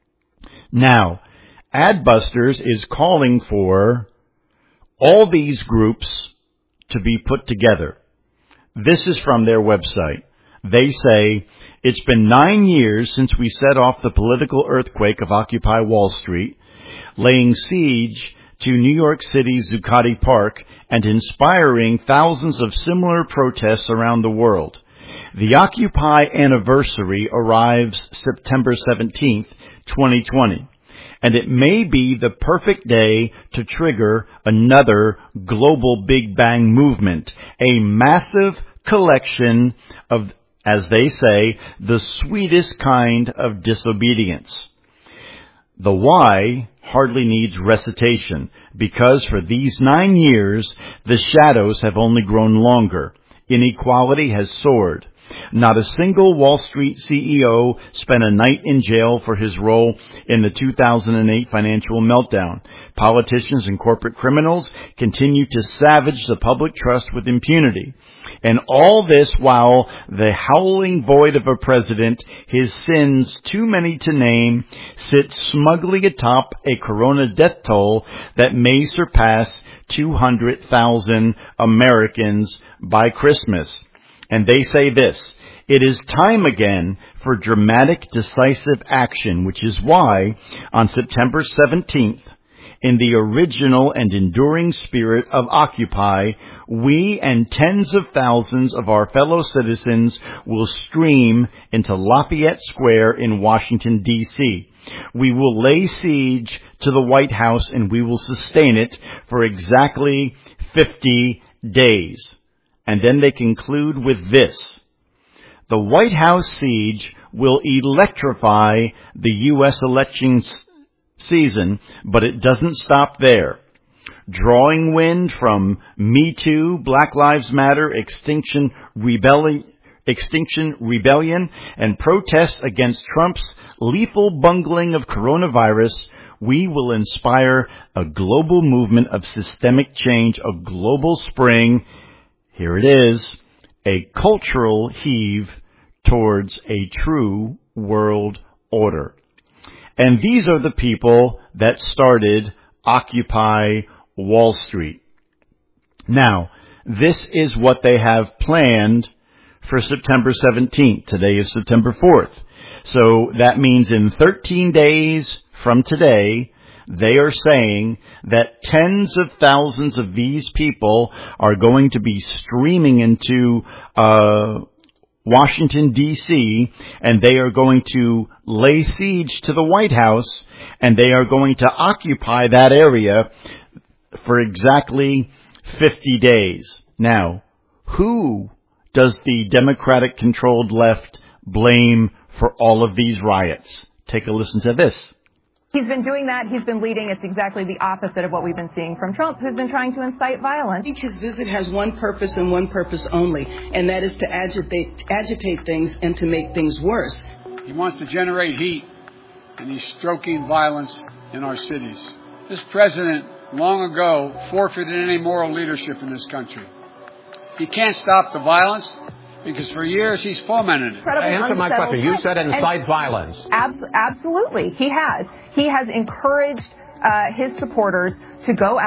S2: Now, Adbusters is calling for all these groups to be put together. This is from their website. They say, it's been nine years since we set off the political earthquake of Occupy Wall Street, laying siege to New York City's Zuccotti Park and inspiring thousands of similar protests around the world. The Occupy anniversary arrives September seventeenth, twenty twenty, and it may be the perfect day to trigger another global Big Bang movement, a massive collection of, as they say, the sweetest kind of disobedience. The why hardly needs recitation, because for these nine years, the shadows have only grown longer. Inequality has soared. Not a single Wall Street C E O spent a night in jail for his role in the two thousand eight financial meltdown. Politicians and corporate criminals continue to savage the public trust with impunity. And all this while the howling void of a president, his sins too many to name, sits smugly atop a corona death toll that may surpass two hundred thousand Americans by Christmas. And they say this, it is time again for dramatic, decisive action, which is why on September seventeenth, in the original and enduring spirit of Occupy, we and tens of thousands of our fellow citizens will stream into Lafayette Square in Washington, D C We will lay siege to the White House, and we will sustain it for exactly fifty days. And then they conclude with this. The White House siege will electrify the U S elections season, but it doesn't stop there. Drawing wind from Me Too, Black Lives Matter, Extinction Rebellion, Extinction Rebellion, and protests against Trump's lethal bungling of coronavirus, we will inspire a global movement of systemic change, a global spring. Here it is, a cultural heave towards a true world order. And these are the people that started Occupy Wall Street. Now, this is what they have planned for September seventeenth. Today is September fourth. So that means in thirteen days from today, they are saying that tens of thousands of these people are going to be streaming into uh Washington, D C, and they are going to lay siege to the White House, and they are going to occupy that area for exactly fifty days. Now, who does the Democratic-controlled left blame for all of these riots? Take a listen to this.
S14: He's been doing that. He's been leading. It's exactly the opposite of what we've been seeing from Trump, who's been trying to incite violence.
S15: I think his visit has one purpose and one purpose only, and that is to agitate, agitate things and to make things worse.
S16: He wants to generate heat, and he's stoking violence in our cities. This president long ago forfeited any moral leadership in this country. He can't stop the violence because for years he's fomented it.
S9: Answer my question. You said incite violence.
S14: Abs- absolutely. He has. He has encouraged uh, his supporters to go out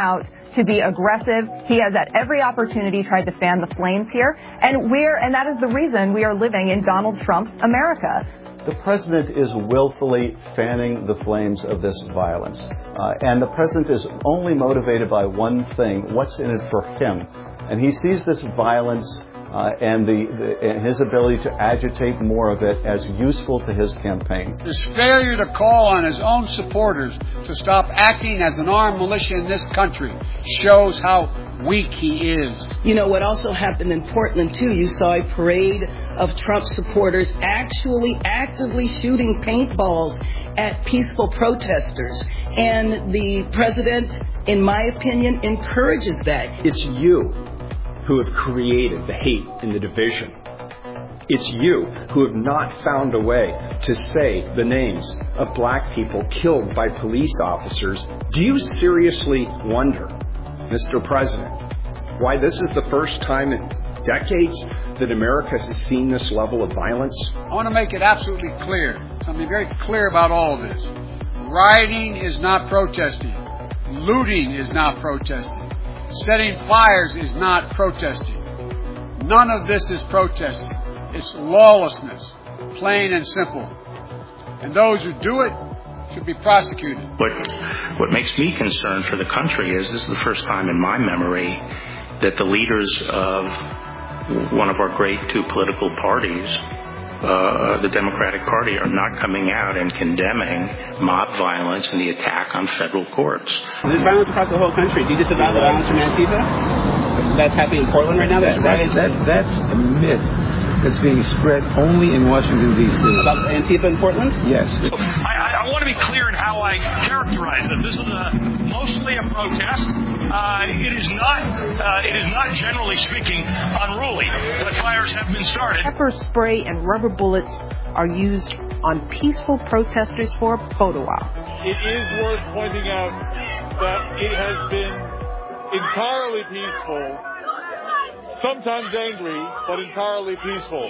S14: to be aggressive. He has at every opportunity tried to fan the flames here. And we're, and that is the reason we are living in Donald Trump's America.
S17: The president is willfully fanning the flames of this violence. Uh, and the president is only motivated by one thing, what's in it for him. And he sees this violence uh, and, the, the, and his ability to agitate more of it as useful to his campaign.
S16: His failure to call on his own supporters to stop acting as an armed militia in this country shows how weak he is.
S15: You know, what also happened in Portland, too, you saw a parade of Trump supporters actually actively shooting paintballs at peaceful protesters. And the president, in my opinion, encourages that.
S18: It's you who have created the hate and the division. It's you who have not found a way to say the names of black people killed by police officers. Do you seriously wonder, Mister President, why this is the first time in decades that America has seen this level of violence?
S16: I want to make it absolutely clear, something very clear about all of this. Rioting is not protesting. Looting is not protesting. Setting fires is not protesting. None of this is protesting. It's lawlessness, plain and simple. And those who do it should be prosecuted.
S19: What, what makes me concerned for the country is this is the first time in my memory that the leaders of one of our great two political parties, uh, the Democratic Party, are not coming out and condemning mob violence and the attack on federal courts.
S8: There's violence across the whole country. Do you disavow the violence from Antifa? That's happening in Portland right now?
S20: That, that, is, that, that's a myth that's being spread only in Washington, D C
S8: About Antifa in Portland?
S20: Yes.
S21: I, I want to be clear in how I characterize this. This is a, mostly a protest. Uh, it is not. Uh, it is not, generally speaking, unruly. But fires have been started.
S22: Pepper spray and rubber bullets are used on peaceful protesters for a photo op.
S23: It is worth pointing out that it has been entirely peaceful, sometimes angry, but entirely peaceful.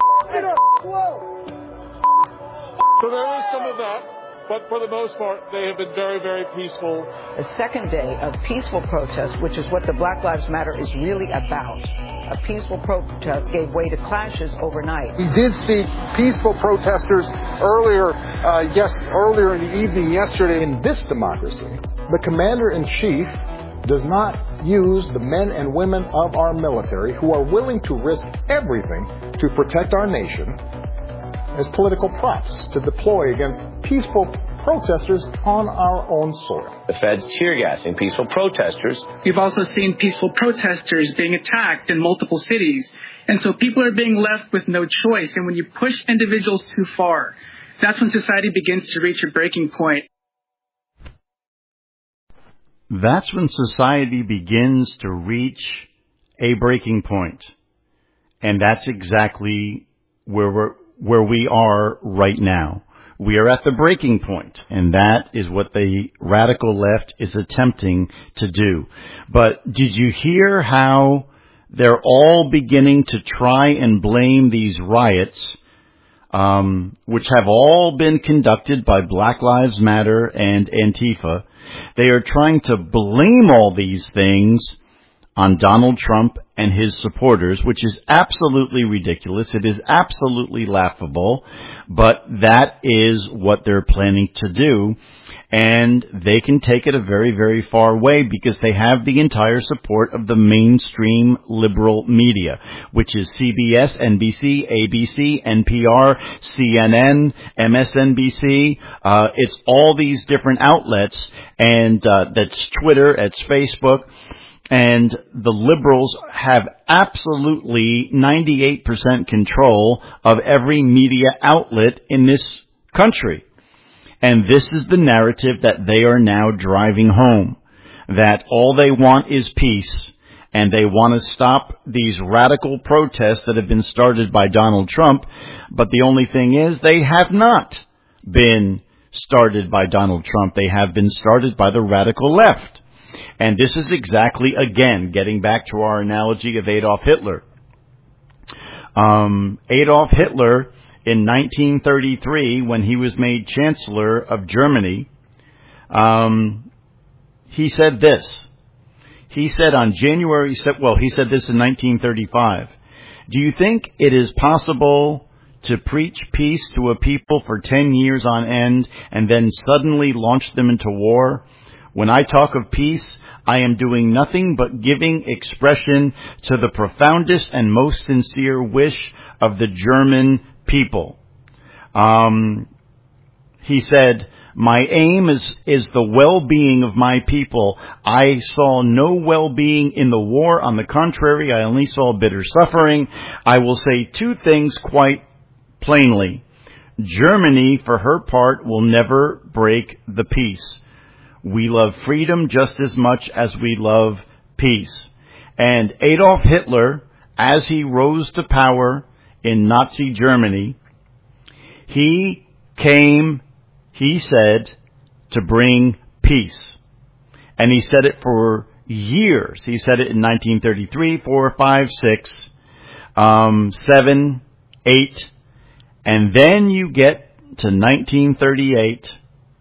S23: So there is some of that. But for the most part, they have been very, very peaceful.
S24: A second day of peaceful protest, which is what the Black Lives Matter is really about. A peaceful protest gave way to clashes overnight.
S25: We did see peaceful protesters earlier, uh, yes, earlier in the evening yesterday. In this democracy, the commander-in-chief does not use the men and women of our military who are willing to risk everything to protect our nation as political props to deploy against peaceful protesters on our own soil.
S26: The Fed's tear gassing peaceful protesters.
S27: We've also seen peaceful protesters being attacked in multiple cities. And so people are being left with no choice. And when you push individuals too far, that's when society begins to reach a breaking point.
S2: That's when society begins to reach a breaking point. And that's exactly where we're where we are right now. We are at the breaking point, and that is what the radical left is attempting to do. But did you hear how they're all beginning to try and blame these riots, um, which have all been conducted by Black Lives Matter and Antifa? They are trying to blame all these things on Donald Trump and his supporters, which is absolutely ridiculous. It is absolutely laughable, but that is what they're planning to do. And they can take it a very, very far way because they have the entire support of the mainstream liberal media, which is C B S, N B C, A B C, N P R, C N N, M S N B C. Uh, it's all these different outlets, and uh, that's Twitter, it's Facebook. And the liberals have absolutely ninety-eight percent control of every media outlet in this country. And this is the narrative that they are now driving home, that all they want is peace, and they want to stop these radical protests that have been started by Donald Trump. But the only thing is, they have not been started by Donald Trump. They have been started by the radical left. And this is exactly, again, getting back to our analogy of Adolf Hitler. Um, Adolf Hitler, in nineteen thirty-three, when he was made Chancellor of Germany, um, he said this: He said on January, well, he said this in nineteen thirty-five. Do you think it is possible to preach peace to a people for ten years on end and then suddenly launch them into war? When I talk of peace, I am doing nothing but giving expression to the profoundest and most sincere wish of the German people. Um, he said, my aim is, is the well-being of my people. I saw no well-being in the war. On the contrary, I only saw bitter suffering. I will say two things quite plainly. Germany, for her part, will never break the peace. We love freedom just as much as we love peace. And Adolf Hitler, as he rose to power in Nazi Germany, he came, he said, to bring peace. And he said it for years. He said it in nineteen thirty-three, four, five, six, um, seven, eight. And then you get to nineteen thirty-eight.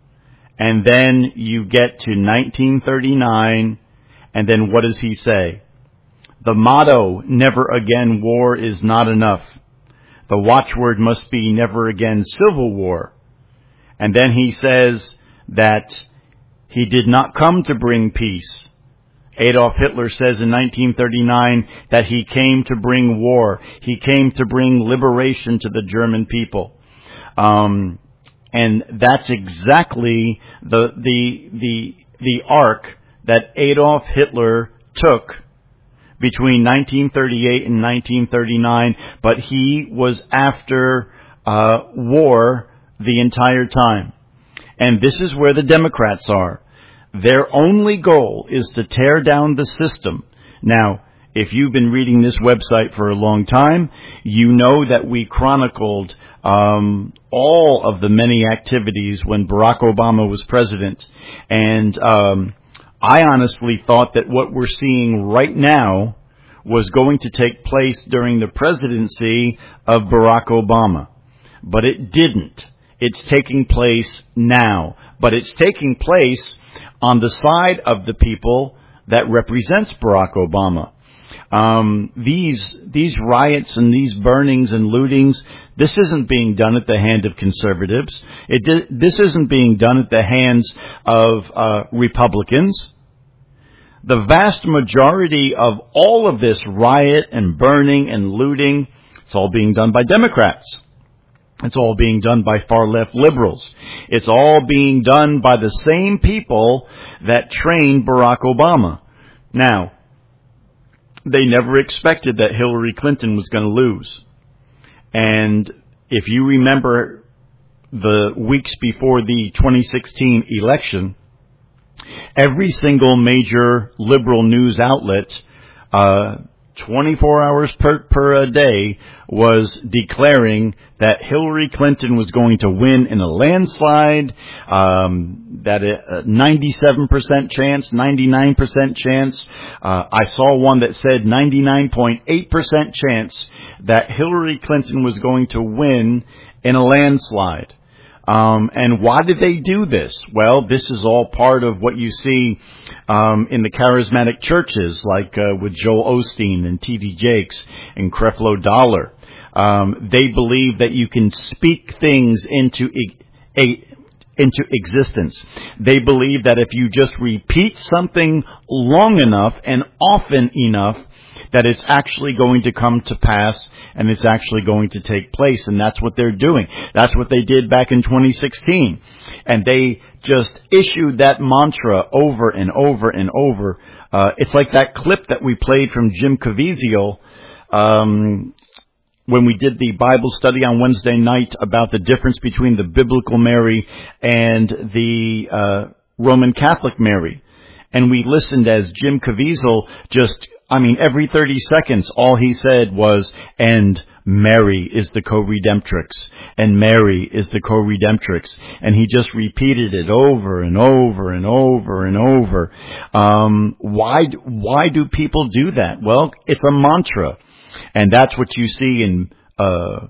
S2: And then you get to nineteen thirty-nine, and then what does he say? The motto, never again war, is not enough. The watchword must be never again civil war. And then he says that he did not come to bring peace. Adolf Hitler says in nineteen thirty-nine that he came to bring war. He came to bring liberation to the German people. Um... And that's exactly the the the the arc that Adolf Hitler took between nineteen thirty-eight and nineteen thirty-nine. But he was after uh, war the entire time. And this is where the Democrats are. Their only goal is to tear down the system. Now, if you've been reading this website for a long time, you know that we chronicled Um, all of the many activities when Barack Obama was president. And um, I honestly thought that what we're seeing right now was going to take place during the presidency of Barack Obama. But it didn't. It's taking place now. But it's taking place on the side of the people that represents Barack Obama. Um, these, these riots and these burnings and lootings, this isn't being done at the hand of conservatives. It, this isn't being done at the hands of, uh, Republicans. The vast majority of all of this riot and burning and looting, it's all being done by Democrats. It's all being done by far-left liberals. It's all being done by the same people that trained Barack Obama. Now, they never expected that Hillary Clinton was going to lose. And if you remember the weeks before the twenty sixteen election, every single major liberal news outlet, uh, twenty-four hours per, per day, was declaring that Hillary Clinton was going to win in a landslide, um, that a ninety-seven percent chance, ninety-nine percent chance. Uh, I saw one that said ninety-nine point eight percent chance that Hillary Clinton was going to win in a landslide. Um, and why did they do this? Well, this is all part of what you see um, in the charismatic churches, like uh, with Joel Osteen and T D Jakes and Creflo Dollar. Um, they believe that you can speak things into e- a, into existence. They believe that if you just repeat something long enough and often enough, that it's actually going to come to pass and it's actually going to take place. And that's what they're doing. That's what they did back in twenty sixteen. And they just issued that mantra over and over and over. Uh, it's like that clip that we played from Jim Caviezel, um, when we did the Bible study on Wednesday night about the difference between the biblical Mary and the uh, Roman Catholic Mary. And we listened as Jim Caviezel just, I mean, every thirty seconds, all he said was, and Mary is the co-redemptrix, and Mary is the co-redemptrix. And he just repeated it over and over and over and over. Um, why, why do people do that? Well, it's a mantra. And that's what you see in, uh,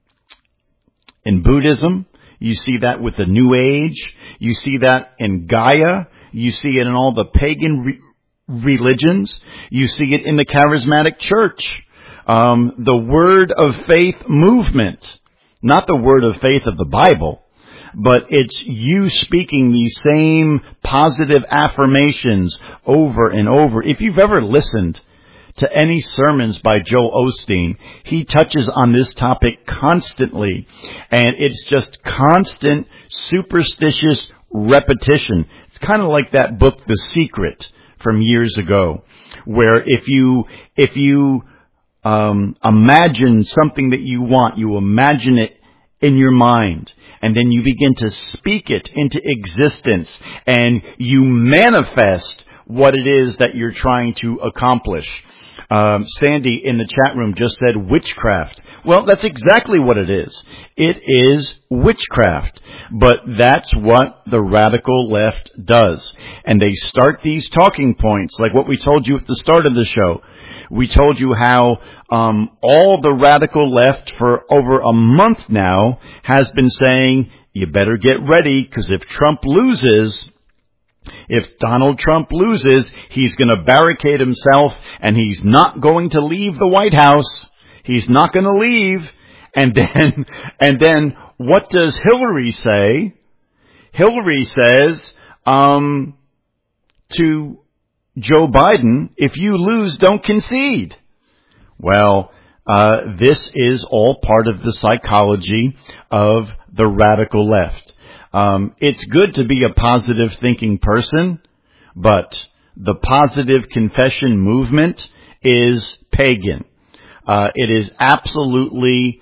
S2: in Buddhism. You see that with the New Age. You see that in Gaia. You see it in all the pagan re- religions. You see it in the charismatic church. Um, the Word of Faith movement, not the Word of Faith of the Bible, but it's you speaking these same positive affirmations over and over. If you've ever listened to any sermons by Joel Osteen, he touches on this topic constantly, and it's just constant superstitious repetition. It's kind of like that book, The Secret, from years ago, where if you if you um, imagine something that you want, you imagine it in your mind, and then you begin to speak it into existence, and you manifest what it is that you're trying to accomplish. Um, Sandy in the chat room just said witchcraft. Well, that's exactly what it is. It is witchcraft. But that's what the radical left does. And they start these talking points, like what we told you at the start of the show. We told you how um, all the radical left for over a month now has been saying, you better get ready, because if Trump loses, if Donald Trump loses, he's going to barricade himself, and he's not going to leave the White House. He's not going to leave. And then, and then what does Hillary say? Hillary says, um, to Joe Biden, if you lose, don't concede. Well, uh, this is all part of the psychology of the radical left. Um, it's good to be a positive thinking person, but the positive confession movement is pagan. Uh, it is absolutely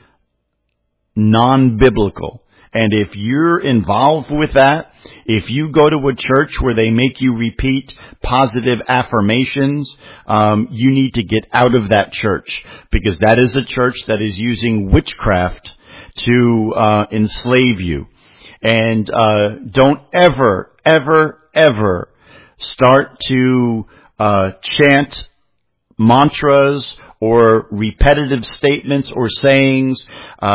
S2: non-biblical. And if you're involved with that, if you go to a church where they make you repeat positive affirmations, um, you need to get out of that church, because that is a church that is using witchcraft to uh, enslave you. And uh, don't ever, ever, ever start to uh, chant mantras or repetitive statements or sayings.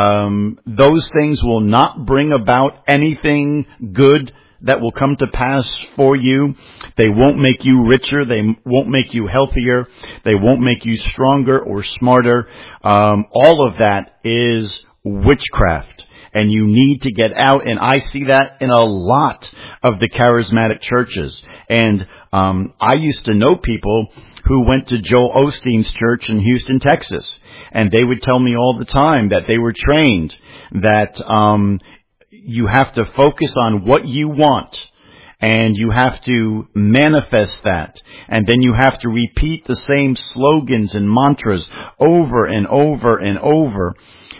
S2: Um, those things will not bring about anything good that will come to pass for you. They won't make you richer. They won't make you healthier. They won't make you stronger or smarter. Um, all of that is witchcraft. And you need to get out. And I see that in a lot of the charismatic churches. And um, I used to know people who went to Joel Osteen's church in Houston, Texas. And they would tell me all the time that they were trained that um, you have to focus on what you want. And you have to manifest that. And then you have to repeat the same slogans and mantras over and over and over.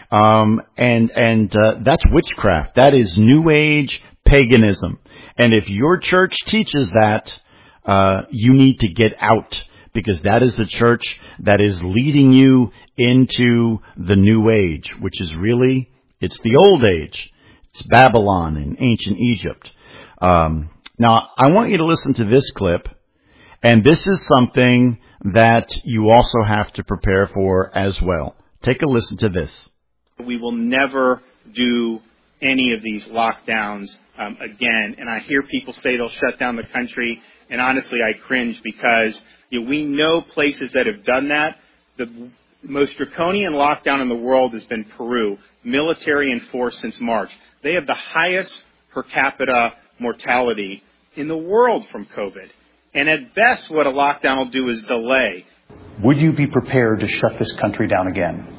S2: Um, and, and, uh, that's witchcraft. That is New Age paganism. And if your church teaches that, uh, you need to get out, because that is the church that is leading you into the New Age, which is really, it's the old age. It's Babylon and ancient Egypt. Um, now I want you to listen to this clip, and this is something that you also have to prepare for as well. Take a listen to this.
S1: We will never do any of these lockdowns um, again. And I hear people say they'll shut down the country, and honestly, I cringe, because you know, we know places that have done that. The most draconian lockdown in the world has been Peru, military enforced since March. They have the highest per capita mortality in the world from COVID. And at best, what a lockdown will do is delay.
S3: Would you be prepared to shut this country down again?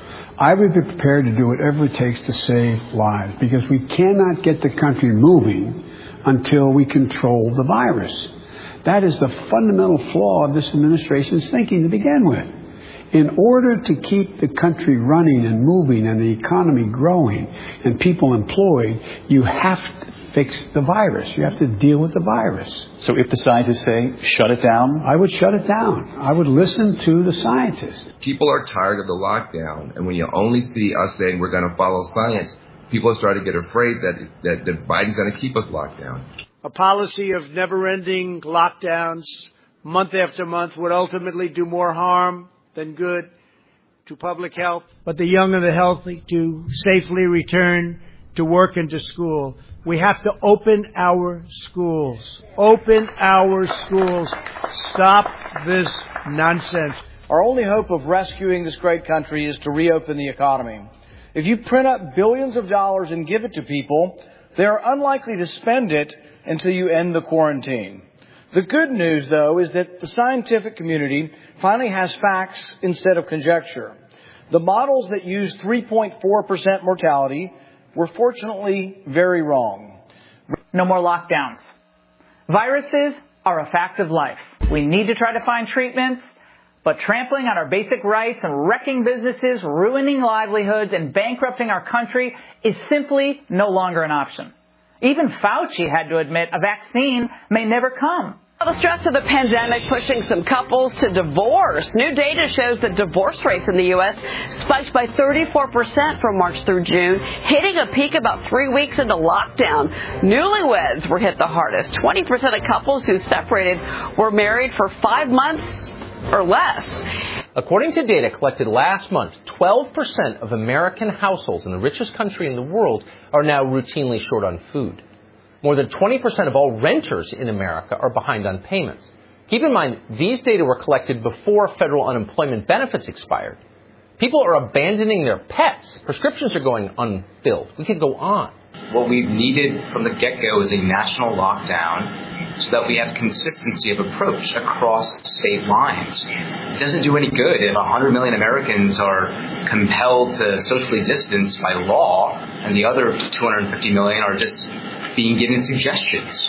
S4: I would be prepared to do whatever it takes to save lives, because we cannot get the country moving until we control the virus. That is the fundamental flaw of this administration's thinking to begin with. In order to keep the country running and moving and the economy growing and people employed, you have to fix the virus. You have to deal with the virus.
S3: So if the scientists say, shut it down?
S4: I would shut it down. I would listen to the scientists.
S5: People are tired of the lockdown. And when you only see us saying we're going to follow science, people are starting to get afraid that, that, that Biden's going to keep us locked down.
S6: A policy of never-ending lockdowns month after month would ultimately do more harm than good to public health. But the young and the healthy to safely return to work and to school. We have to open our schools. Open our schools. Stop this nonsense.
S7: Our only hope of rescuing this great country is to reopen the economy. If you print up billions of dollars and give it to people, they are unlikely to spend it until you end the quarantine. The good news, though, is that the scientific community finally has facts instead of conjecture. The models that used three point four percent mortality were fortunately very wrong.
S9: No more lockdowns. Viruses are a fact of life. We need to try to find treatments, but trampling on our basic rights and wrecking businesses, ruining livelihoods, and bankrupting our country is simply no longer an option. Even Fauci had to admit a vaccine may never come.
S10: The stress of the pandemic pushing some couples to divorce. New data shows that divorce rates in the U S spiked by thirty-four percent from March through June, hitting a peak about three weeks into lockdown. Newlyweds were hit the hardest. twenty percent of couples who separated were married for five months or less.
S11: According to data collected last month, twelve percent of American households in the richest country in the world are now routinely short on food. More than twenty percent of all renters in America are behind on payments. Keep in mind, these data were collected before federal unemployment benefits expired. People are abandoning their pets. Prescriptions are going unfilled. We could go on.
S12: What we've needed from the get-go is a national lockdown so that we have consistency of approach across state lines. It doesn't do any good if one hundred million Americans are compelled to socially distance by law and the other two hundred fifty million are just being given suggestions.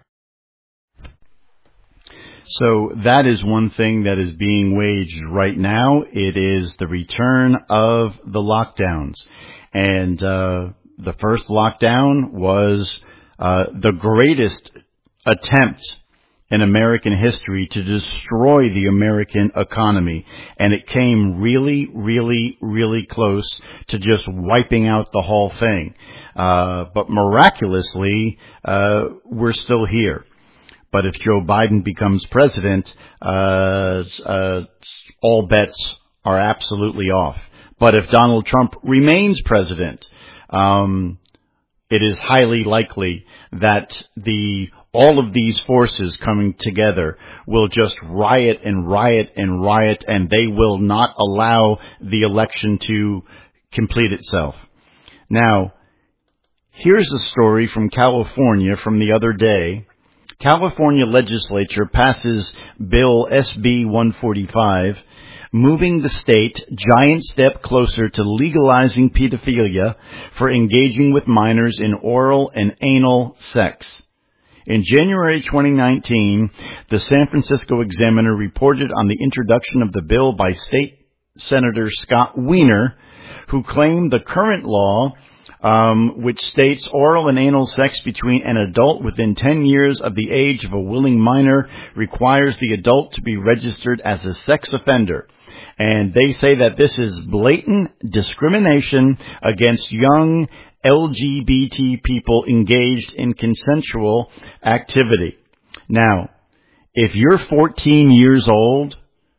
S2: So that is one thing that is being waged right now. It is the return of the lockdowns. And uh, the first lockdown was uh, the greatest attempt in American history to destroy the American economy. And it came really, really, really close to just wiping out the whole thing. Uh, but miraculously, uh, we're still here. But if Joe Biden becomes president, uh, uh, all bets are absolutely off. But if Donald Trump remains president, um, it is highly likely that the all of these forces coming together will just riot and riot and riot, and they will not allow the election to complete itself. Now, here's a story from California from the other day. California legislature passes Bill S B one forty-five, moving the state giant step closer to legalizing pedophilia for engaging with minors in oral and anal sex. In January twenty nineteen, the San Francisco Examiner reported on the introduction of the bill by State Senator Scott Wiener, who claimed the current law, um, which states oral and anal sex between an adult within ten years of the age of a willing minor, requires the adult to be registered as a sex offender. And they say that this is blatant discrimination against young L G B T people engaged in consensual activity. Now, if you're fourteen years old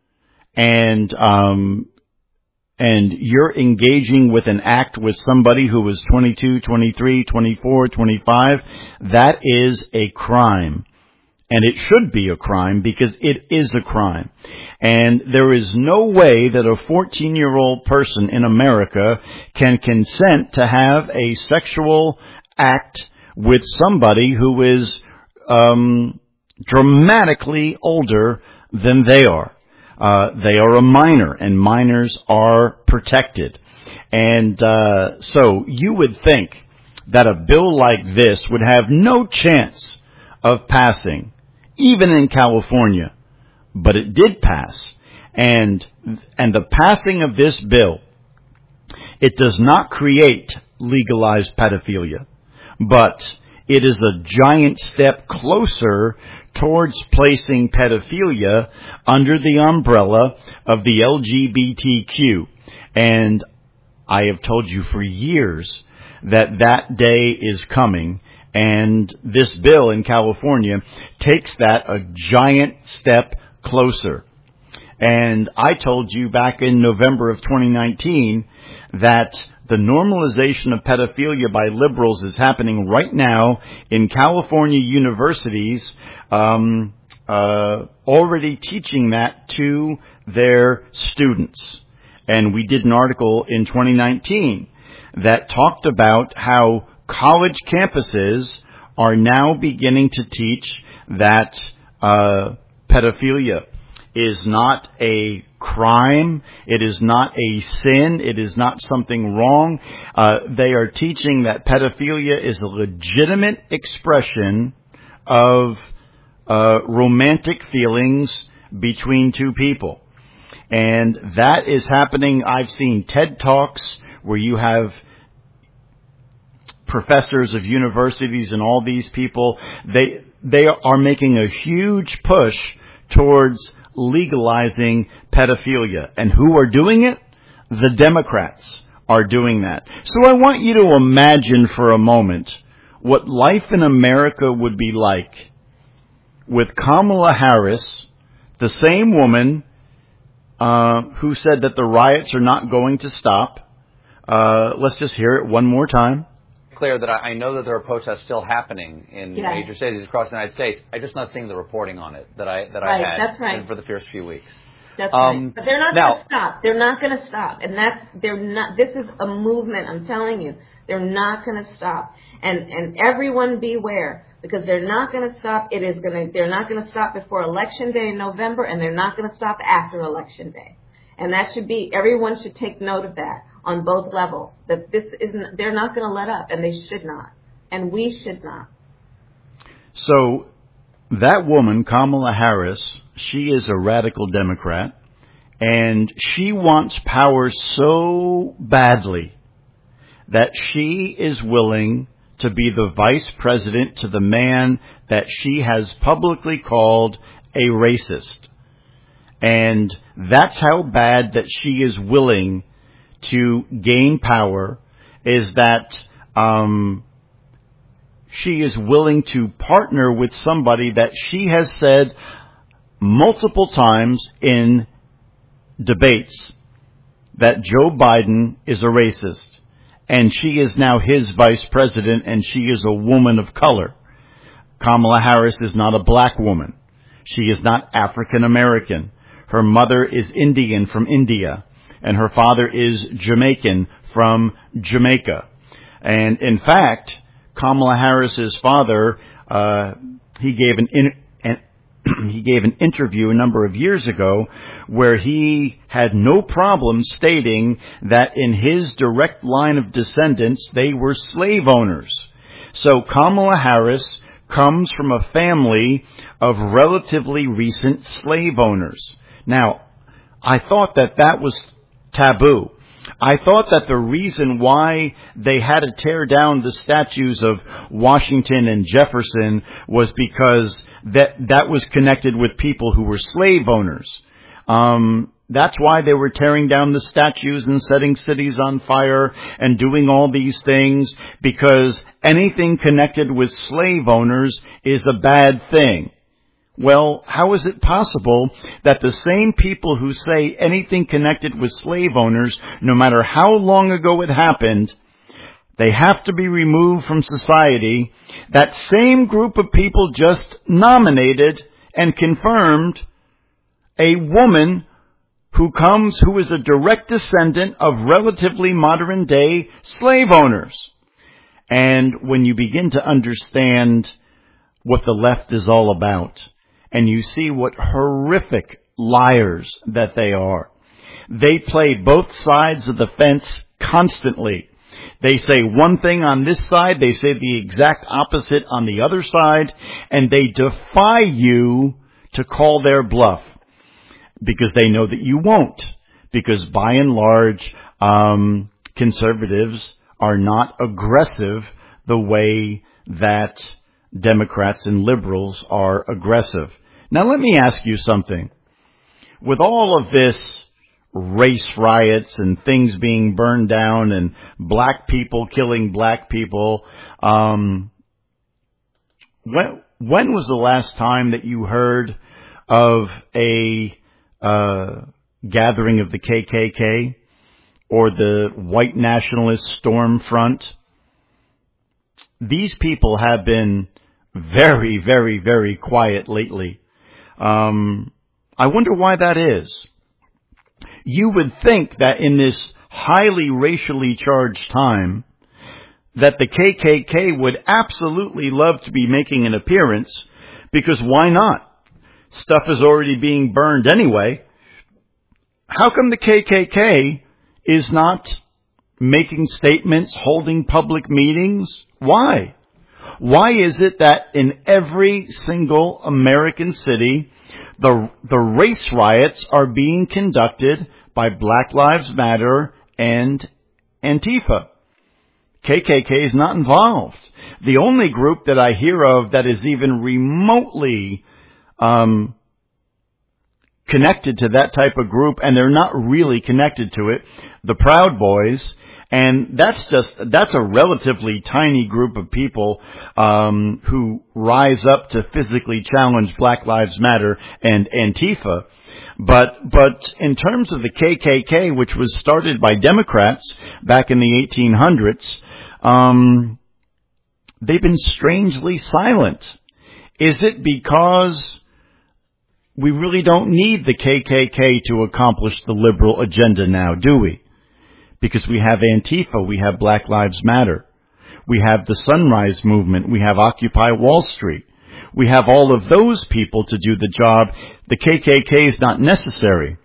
S2: and um and you're engaging with an act with somebody who is twenty-two, twenty-three, twenty-four, twenty-five, that is a crime. And it should be a crime because it is a crime. And there is no way that a fourteen-year-old person in America can consent to have a sexual act with somebody who is um, dramatically older than they are. Uh, they are a minor, and minors are protected. And uh, so you would think that a bill like this would have no chance of passing, even in California. But it did pass. And and the passing of this bill, it does not create legalized pedophilia, but it is a giant step closer towards placing pedophilia under the umbrella of the L G B T Q. And I have told you for years that that day is coming. And this bill in California takes that a giant step closer. And I told you back in November of twenty nineteen that the normalization of pedophilia by liberals is happening right now in California universities, um, uh, already teaching that to their students. And we did an article in twenty nineteen that talked about how college campuses are now beginning to teach that uh, pedophilia is not a crime, it is not a sin, it is not something wrong. Uh, they are teaching that pedophilia is a legitimate expression of uh, romantic feelings between two people. And that is happening. I've seen TED Talks where you have professors of universities and all these people. They they are making a huge push towards legalizing pedophilia. And who are doing it? The Democrats are doing that. So I want you to imagine for a moment what life in America would be like with Kamala Harris, the same woman uh, who said that the riots are not going to stop. Uh, let's just hear it one more time.
S13: Clear that I know that there are protests still happening in
S14: yeah.
S13: major cities across the United States. I'm just not seeing the reporting on it that I that
S14: right,
S13: I had
S14: that's right.
S13: for the first few weeks.
S14: That's
S13: um,
S14: right. But they're not going to stop. They're not going to stop. And that's they're not. This is a movement. I'm telling you, they're not going to stop. And and everyone beware, because they're not going to stop. It is going to. They're not going to stop before Election Day in November, and they're not going to stop after Election Day. And that should be. Everyone should take note of that on both levels. That this isn't. They're not going to let up, and they should not. And we should not.
S2: So that woman, Kamala Harris, she is a radical Democrat, and she wants power so badly that she is willing to be the vice president to the man that she has publicly called a racist. And that's how bad that she is willing to gain power, is that um she is willing to partner with somebody that she has said multiple times in debates that Joe Biden is a racist. And she is now his vice president, and she is a woman of color. Kamala Harris is not a black woman. She is not African American. Her mother is Indian from India, and her father is Jamaican from Jamaica. And in fact, Kamala Harris's father, uh, he gave an, in, an he gave an interview a number of years ago where he had no problem stating that in his direct line of descendants, they were slave owners. So Kamala Harris comes from a family of relatively recent slave owners. Now, I thought that that was taboo. I thought that the reason why they had to tear down the statues of Washington and Jefferson was because that that was connected with people who were slave owners. Um, that's why they were tearing down the statues and setting cities on fire and doing all these things, because anything connected with slave owners is a bad thing. Well, how is it possible that the same people who say anything connected with slave owners, no matter how long ago it happened, they have to be removed from society, that same group of people just nominated and confirmed a woman who comes, who is a direct descendant of relatively modern day slave owners? And when you begin to understand what the left is all about, and you see what horrific liars that they are. They play both sides of the fence constantly. They say one thing on this side, they say the exact opposite on the other side, and they defy you to call their bluff, because they know that you won't. Because by and large, um, conservatives are not aggressive the way that Democrats and liberals are aggressive. Now, let me ask you something. With all of this race riots and things being burned down and black people killing black people, um, when, when was the last time that you heard of a uh, gathering of the K K K or the white nationalist storm front. These people have been very, very, very quiet lately. Um, I wonder why that is. You would think that in this highly racially charged time, that the K K K would absolutely love to be making an appearance, because why not? Stuff is already being burned anyway. How come the K K K is not making statements, holding public meetings? Why? Why is it that in every single American city, the the race riots are being conducted by Black Lives Matter and Antifa? K K K is not involved. The only group that I hear of that is even remotely um, connected to that type of group, and they're not really connected to it, the Proud Boys. And that's just, that's a relatively tiny group of people um, who rise up to physically challenge Black Lives Matter and Antifa. But, but in terms of the K K K, which was started by Democrats back in the eighteen hundreds, um, they've been strangely silent. Is it because we really don't need the K K K to accomplish the liberal agenda now, do we? Because we have Antifa, we have Black Lives Matter, we have the Sunrise Movement, we have Occupy Wall Street. We have all of those people to do the job. The K K K is not necessary.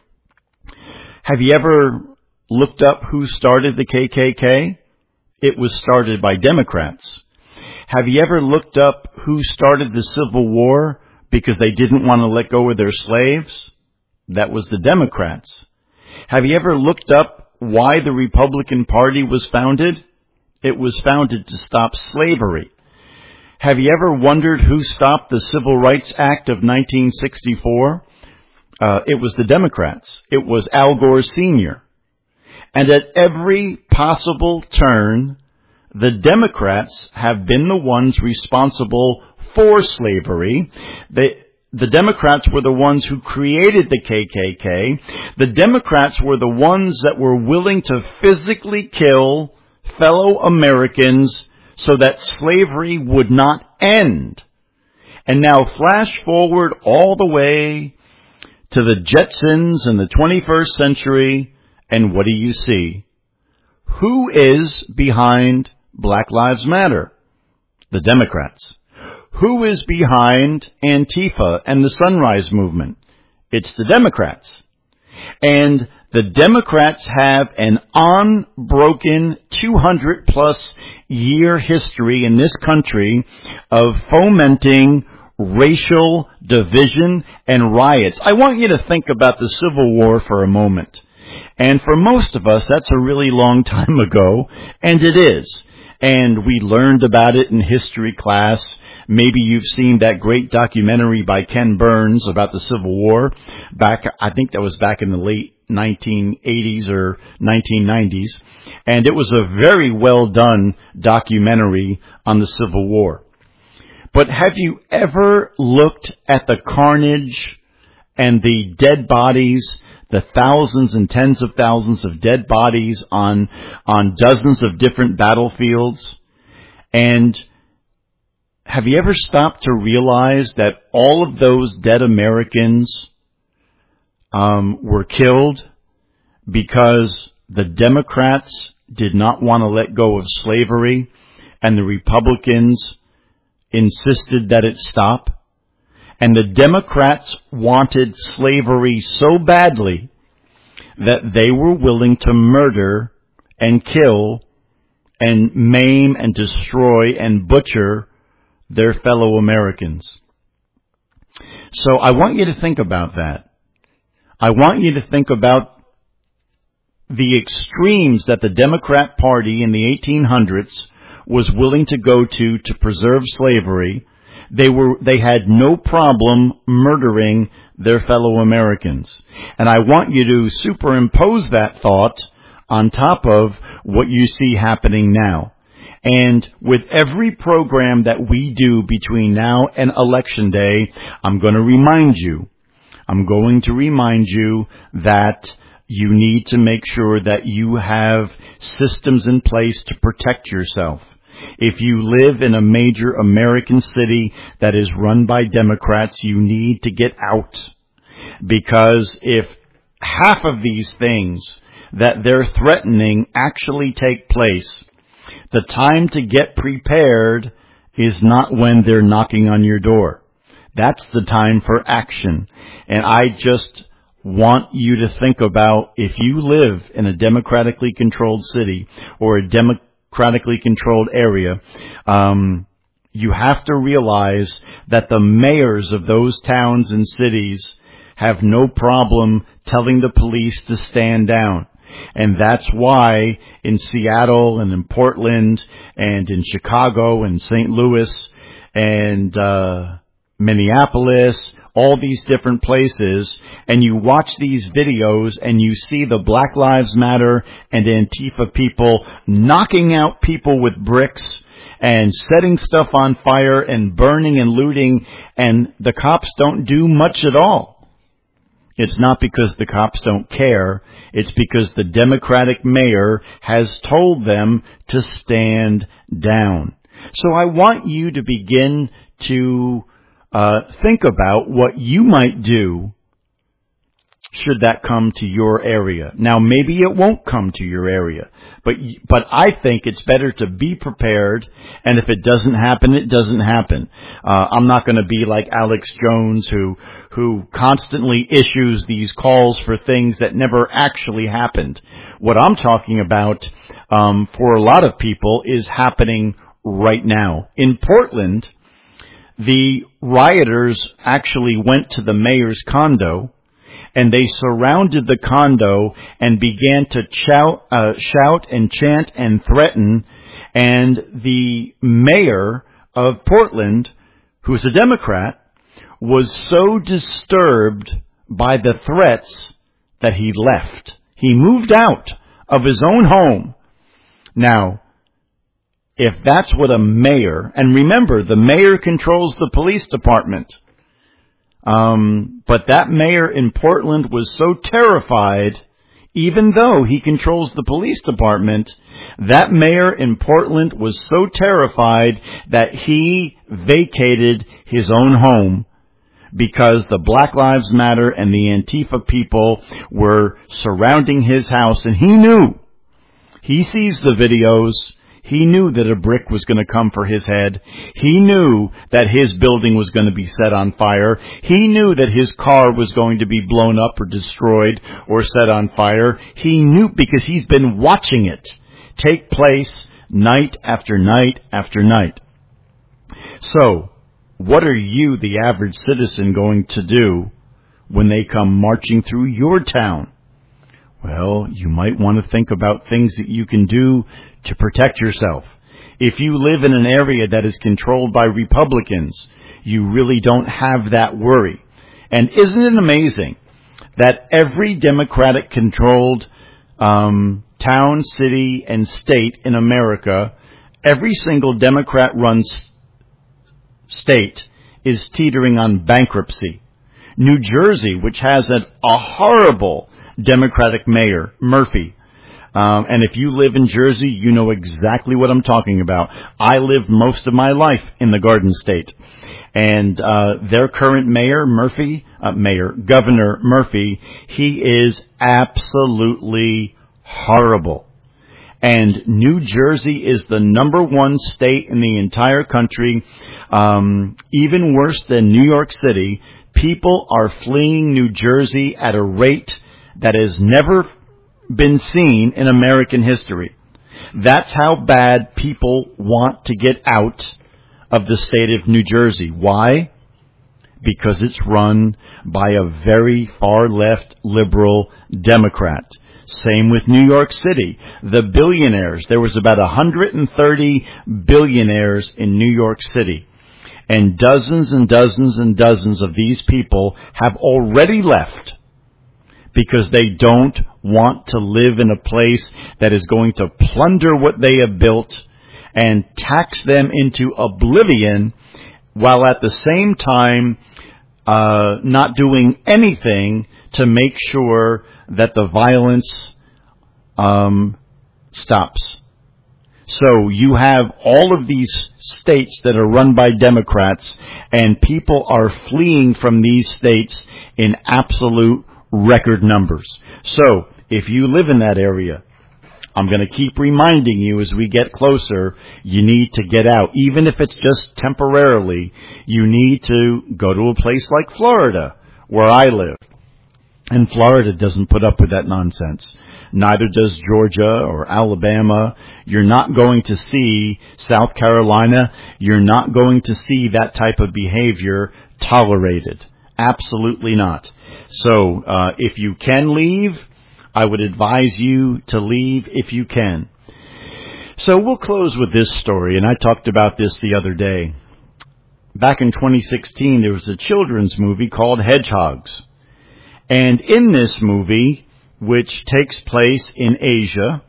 S2: Have you ever looked up who started the K K K? It was started by Democrats. Have you ever looked up who started the Civil War because they didn't want to let go of their slaves? That was the Democrats. Have you ever looked up why the Republican Party was founded? It was founded to stop slavery. Have you ever wondered who stopped the Civil Rights Act of nineteen sixty-four? Uh, it was the Democrats. It was Al Gore Senior And at every possible turn, the Democrats have been the ones responsible for slavery. They, the Democrats were the ones who created the K K K. The Democrats were the ones that were willing to physically kill fellow Americans so that slavery would not end. And now flash forward all the way to the Jetsons in the twenty-first century, and what do you see? Who is behind Black Lives Matter? The Democrats. Who is behind Antifa and the Sunrise Movement? It's the Democrats. And the Democrats have an unbroken two hundred plus year history in this country of fomenting racial division and riots. I want you to think about the Civil War for a moment. And for most of us, that's a really long time ago, and it is. And we learned about it in history class. Maybe you've seen that great documentary by Ken Burns about the Civil War. Back, I think that was back in the late nineteen eighties or nineteen nineties. And it was a very well done documentary on the Civil War. But have you ever looked at the carnage and the dead bodies, the thousands and tens of thousands of dead bodies on on dozens of different battlefields? And have you ever stopped to realize that all of those dead Americans um, were killed because the Democrats did not want to let go of slavery and the Republicans insisted that it stop? And the Democrats wanted slavery so badly that they were willing to murder and kill and maim and destroy and butcher their fellow Americans. So I want you to think about that. I want you to think about the extremes that the Democrat Party in the eighteen hundreds was willing to go to to preserve slavery. They were, they had no problem murdering their fellow Americans. And I want you to superimpose that thought on top of what you see happening now. And with every program that we do between now and Election Day, I'm going to remind you, I'm going to remind you that you need to make sure that you have systems in place to protect yourself. If you live in a major American city that is run by Democrats, you need to get out. Because if half of these things that they're threatening actually take place, the time to get prepared is not when they're knocking on your door. That's the time for action. And I just want you to think about, if you live in a democratically controlled city or a democratically controlled area, um, you have to realize that the mayors of those towns and cities have no problem telling the police to stand down. And that's why in Seattle and in Portland and in Chicago and Saint Louis and uh Minneapolis, all these different places, and you watch these videos and you see the Black Lives Matter and Antifa people knocking out people with bricks and setting stuff on fire and burning and looting, and the cops don't do much at all. It's not because the cops don't care. It's because the Democratic mayor has told them to stand down. So I want you to begin to Uh, think about what you might do should that come to your area. Now, maybe it won't come to your area, but but I think it's better to be prepared, and if it doesn't happen, it doesn't happen. Uh, I'm not going to be like Alex Jones, who who constantly issues these calls for things that never actually happened. What I'm talking about um, for a lot of people is happening right now. In Portland, the rioters actually went to the mayor's condo, and they surrounded the condo and began to shout, uh, shout and chant and threaten. And the mayor of Portland, who's a Democrat, was so disturbed by the threats that he left. He moved out of his own home. Now, if that's what a mayor, and remember, the mayor controls the police department, um, but that mayor in Portland was so terrified, even though he controls the police department, that mayor in Portland was so terrified that he vacated his own home because the Black Lives Matter and the Antifa people were surrounding his house, and he knew. He sees the videos. He knew that a brick was going to come for his head. He knew that his building was going to be set on fire. He knew that his car was going to be blown up or destroyed or set on fire. He knew because he's been watching it take place night after night after night. So, what are you, the average citizen, going to do when they come marching through your town? Well, you might want to think about things that you can do to protect yourself. If you live in an area that is controlled by Republicans, you really don't have that worry. And isn't it amazing that every Democratic-controlled um, town, city, and state in America, every single Democrat-run s- state is teetering on bankruptcy? New Jersey, which has a, a horrible Democratic mayor, Murphy. Um, and if you live in Jersey, you know exactly what I'm talking about. I lived most of my life in the Garden State. And uh, their current mayor, Murphy, uh, mayor, Governor Murphy, he is absolutely horrible. And New Jersey is the number one state in the entire country, um, even worse than New York City. People are fleeing New Jersey at a rate that has never been seen in American history. That's how bad people want to get out of the state of New Jersey. Why? Because it's run by a very far-left liberal Democrat. Same with New York City. The billionaires, there was about one hundred thirty billionaires in New York City. And dozens and dozens and dozens of these people have already left because they don't want to live in a place that is going to plunder what they have built and tax them into oblivion, while at the same time uh not doing anything to make sure that the violence um, stops. So you have all of these states that are run by Democrats, and people are fleeing from these states in absolute record numbers. So if you live in that area, I'm going to keep reminding you as we get closer, you need to get out. Even if it's just temporarily, you need to go to a place like Florida, where I live. And Florida doesn't put up with that nonsense. Neither does Georgia or Alabama. You're not going to see South Carolina. You're not going to see that type of behavior tolerated. Absolutely not. So uh, if you can leave, I would advise you to leave if you can. So we'll close with this story, and I talked about this the other day. Back in twenty sixteen, there was a children's movie called Hedgehogs. And in this movie, which takes place in Asia,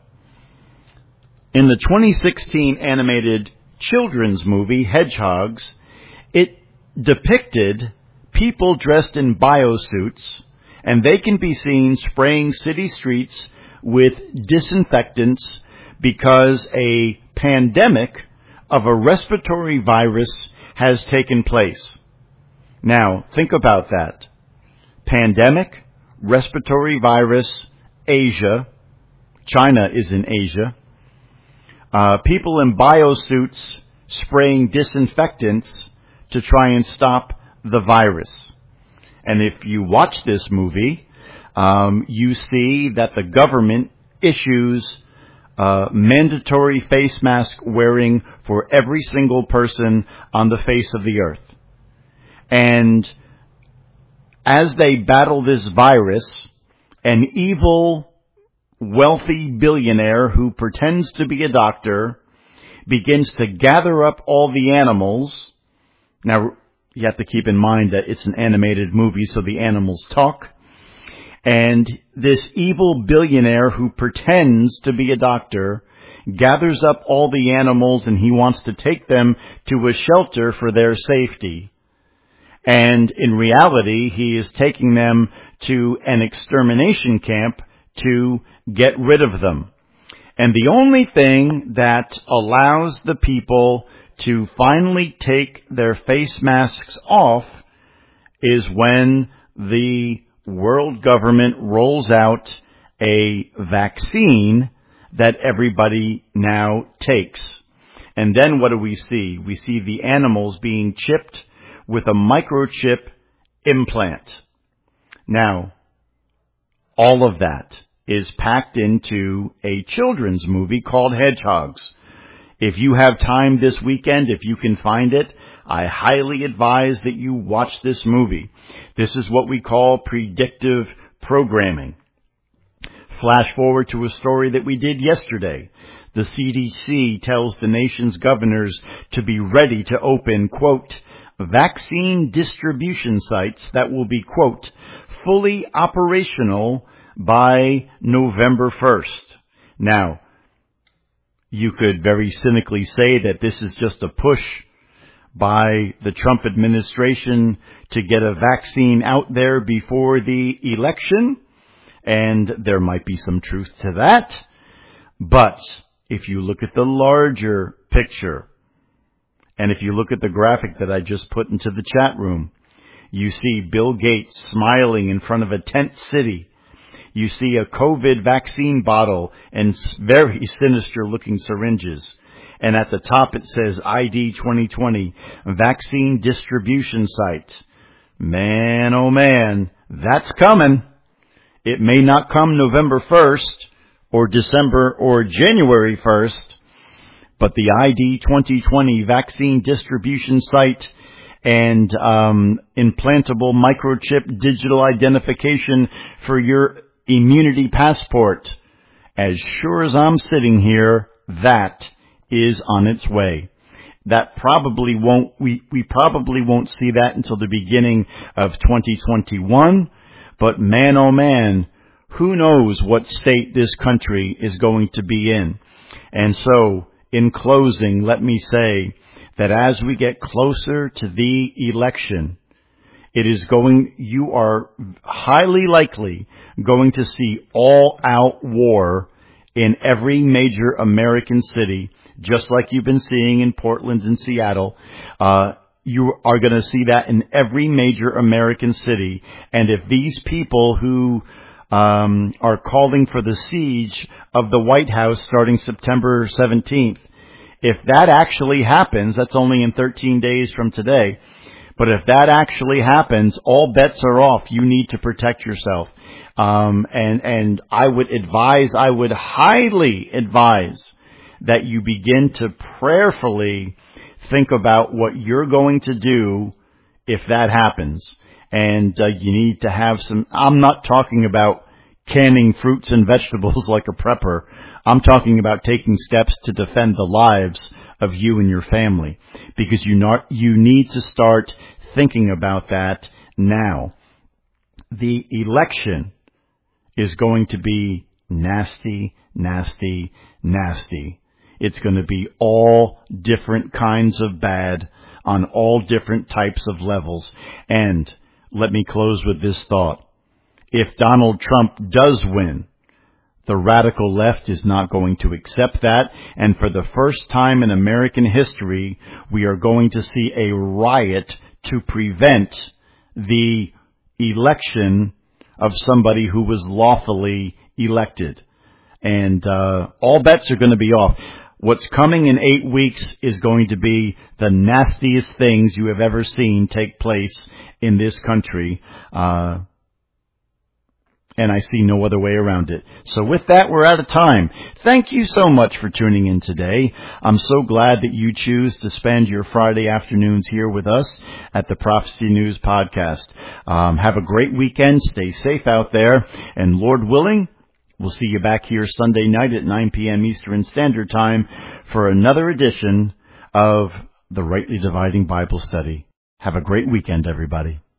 S2: in the twenty sixteen animated children's movie, Hedgehogs, it depicted people dressed in biosuits, and they can be seen spraying city streets with disinfectants because a pandemic of a respiratory virus has taken place. Now, think about that. Pandemic, respiratory virus, Asia. China is in Asia. Uh, people in biosuits spraying disinfectants to try and stop the virus. And if you watch this movie, um, you see that the government issues uh, mandatory face mask wearing for every single person on the face of the earth. And as they battle this virus, an evil, wealthy billionaire who pretends to be a doctor begins to gather up all the animals. Now, you have to keep in mind that it's an animated movie, so the animals talk. And this evil billionaire who pretends to be a doctor gathers up all the animals, and he wants to take them to a shelter for their safety. And in reality, he is taking them to an extermination camp to get rid of them. And the only thing that allows the people to finally take their face masks off is when the world government rolls out a vaccine that everybody now takes. And then what do we see? We see the animals being chipped with a microchip implant. Now, all of that is packed into a children's movie called Hedgehogs. If you have time this weekend, if you can find it, I highly advise that you watch this movie. This is what we call predictive programming. Flash forward to a story that we did yesterday. The C D C tells the nation's governors to be ready to open, quote, vaccine distribution sites that will be, quote, fully operational by November first. Now, you could very cynically say that this is just a push by the Trump administration to get a vaccine out there before the election, and there might be some truth to that. But if you look at the larger picture, and if you look at the graphic that I just put into the chat room, you see Bill Gates smiling in front of a tent city. You see a COVID vaccine bottle and very sinister-looking syringes. And at the top it says I D twenty twenty, vaccine distribution site. Man, oh man, that's coming. It may not come November first or December or January first, but the I D twenty twenty vaccine distribution site and um, implantable microchip digital identification for your immunity passport. As sure as I'm sitting here, that is on its way. That probably won't, we, we probably won't see that until the beginning of twenty twenty-one. But man, oh man, who knows what state this country is going to be in. And so, in closing, let me say that as we get closer to the election, it is going, you are highly likely going to see all-out war in every major American city, just like you've been seeing in Portland and Seattle. Uh, you are going to see that in every major American city. And if these people who um, are calling for the siege of the White House starting September seventeenth, if that actually happens, that's only in thirteen days from today, but if that actually happens, all bets are off. You need to protect yourself. Um, and, and I would advise, I would highly advise that you begin to prayerfully think about what you're going to do if that happens. And uh, you need to have some, I'm not talking about canning fruits and vegetables like a prepper. I'm talking about taking steps to defend the lives of you and your family, because you not, you need to start thinking about that now. The election is going to be nasty, nasty, nasty. It's going to be all different kinds of bad on all different types of levels. And let me close with this thought. If Donald Trump does win, the radical left is not going to accept that. And for the first time in American history, we are going to see a riot to prevent the election of somebody who was lawfully elected. And uh, all bets are going to be off. What's coming in eight weeks is going to be the nastiest things you have ever seen take place in this country. Uh, and I see no other way around it. So with that, we're out of time. Thank you so much for tuning in today. I'm so glad that you choose to spend your Friday afternoons here with us at the Prophecy News Podcast. Um, have a great weekend. Stay safe out there. And Lord willing, we'll see you back here Sunday night at nine p.m. Eastern Standard Time for another edition of the Rightly Dividing Bible Study. Have a great weekend, everybody.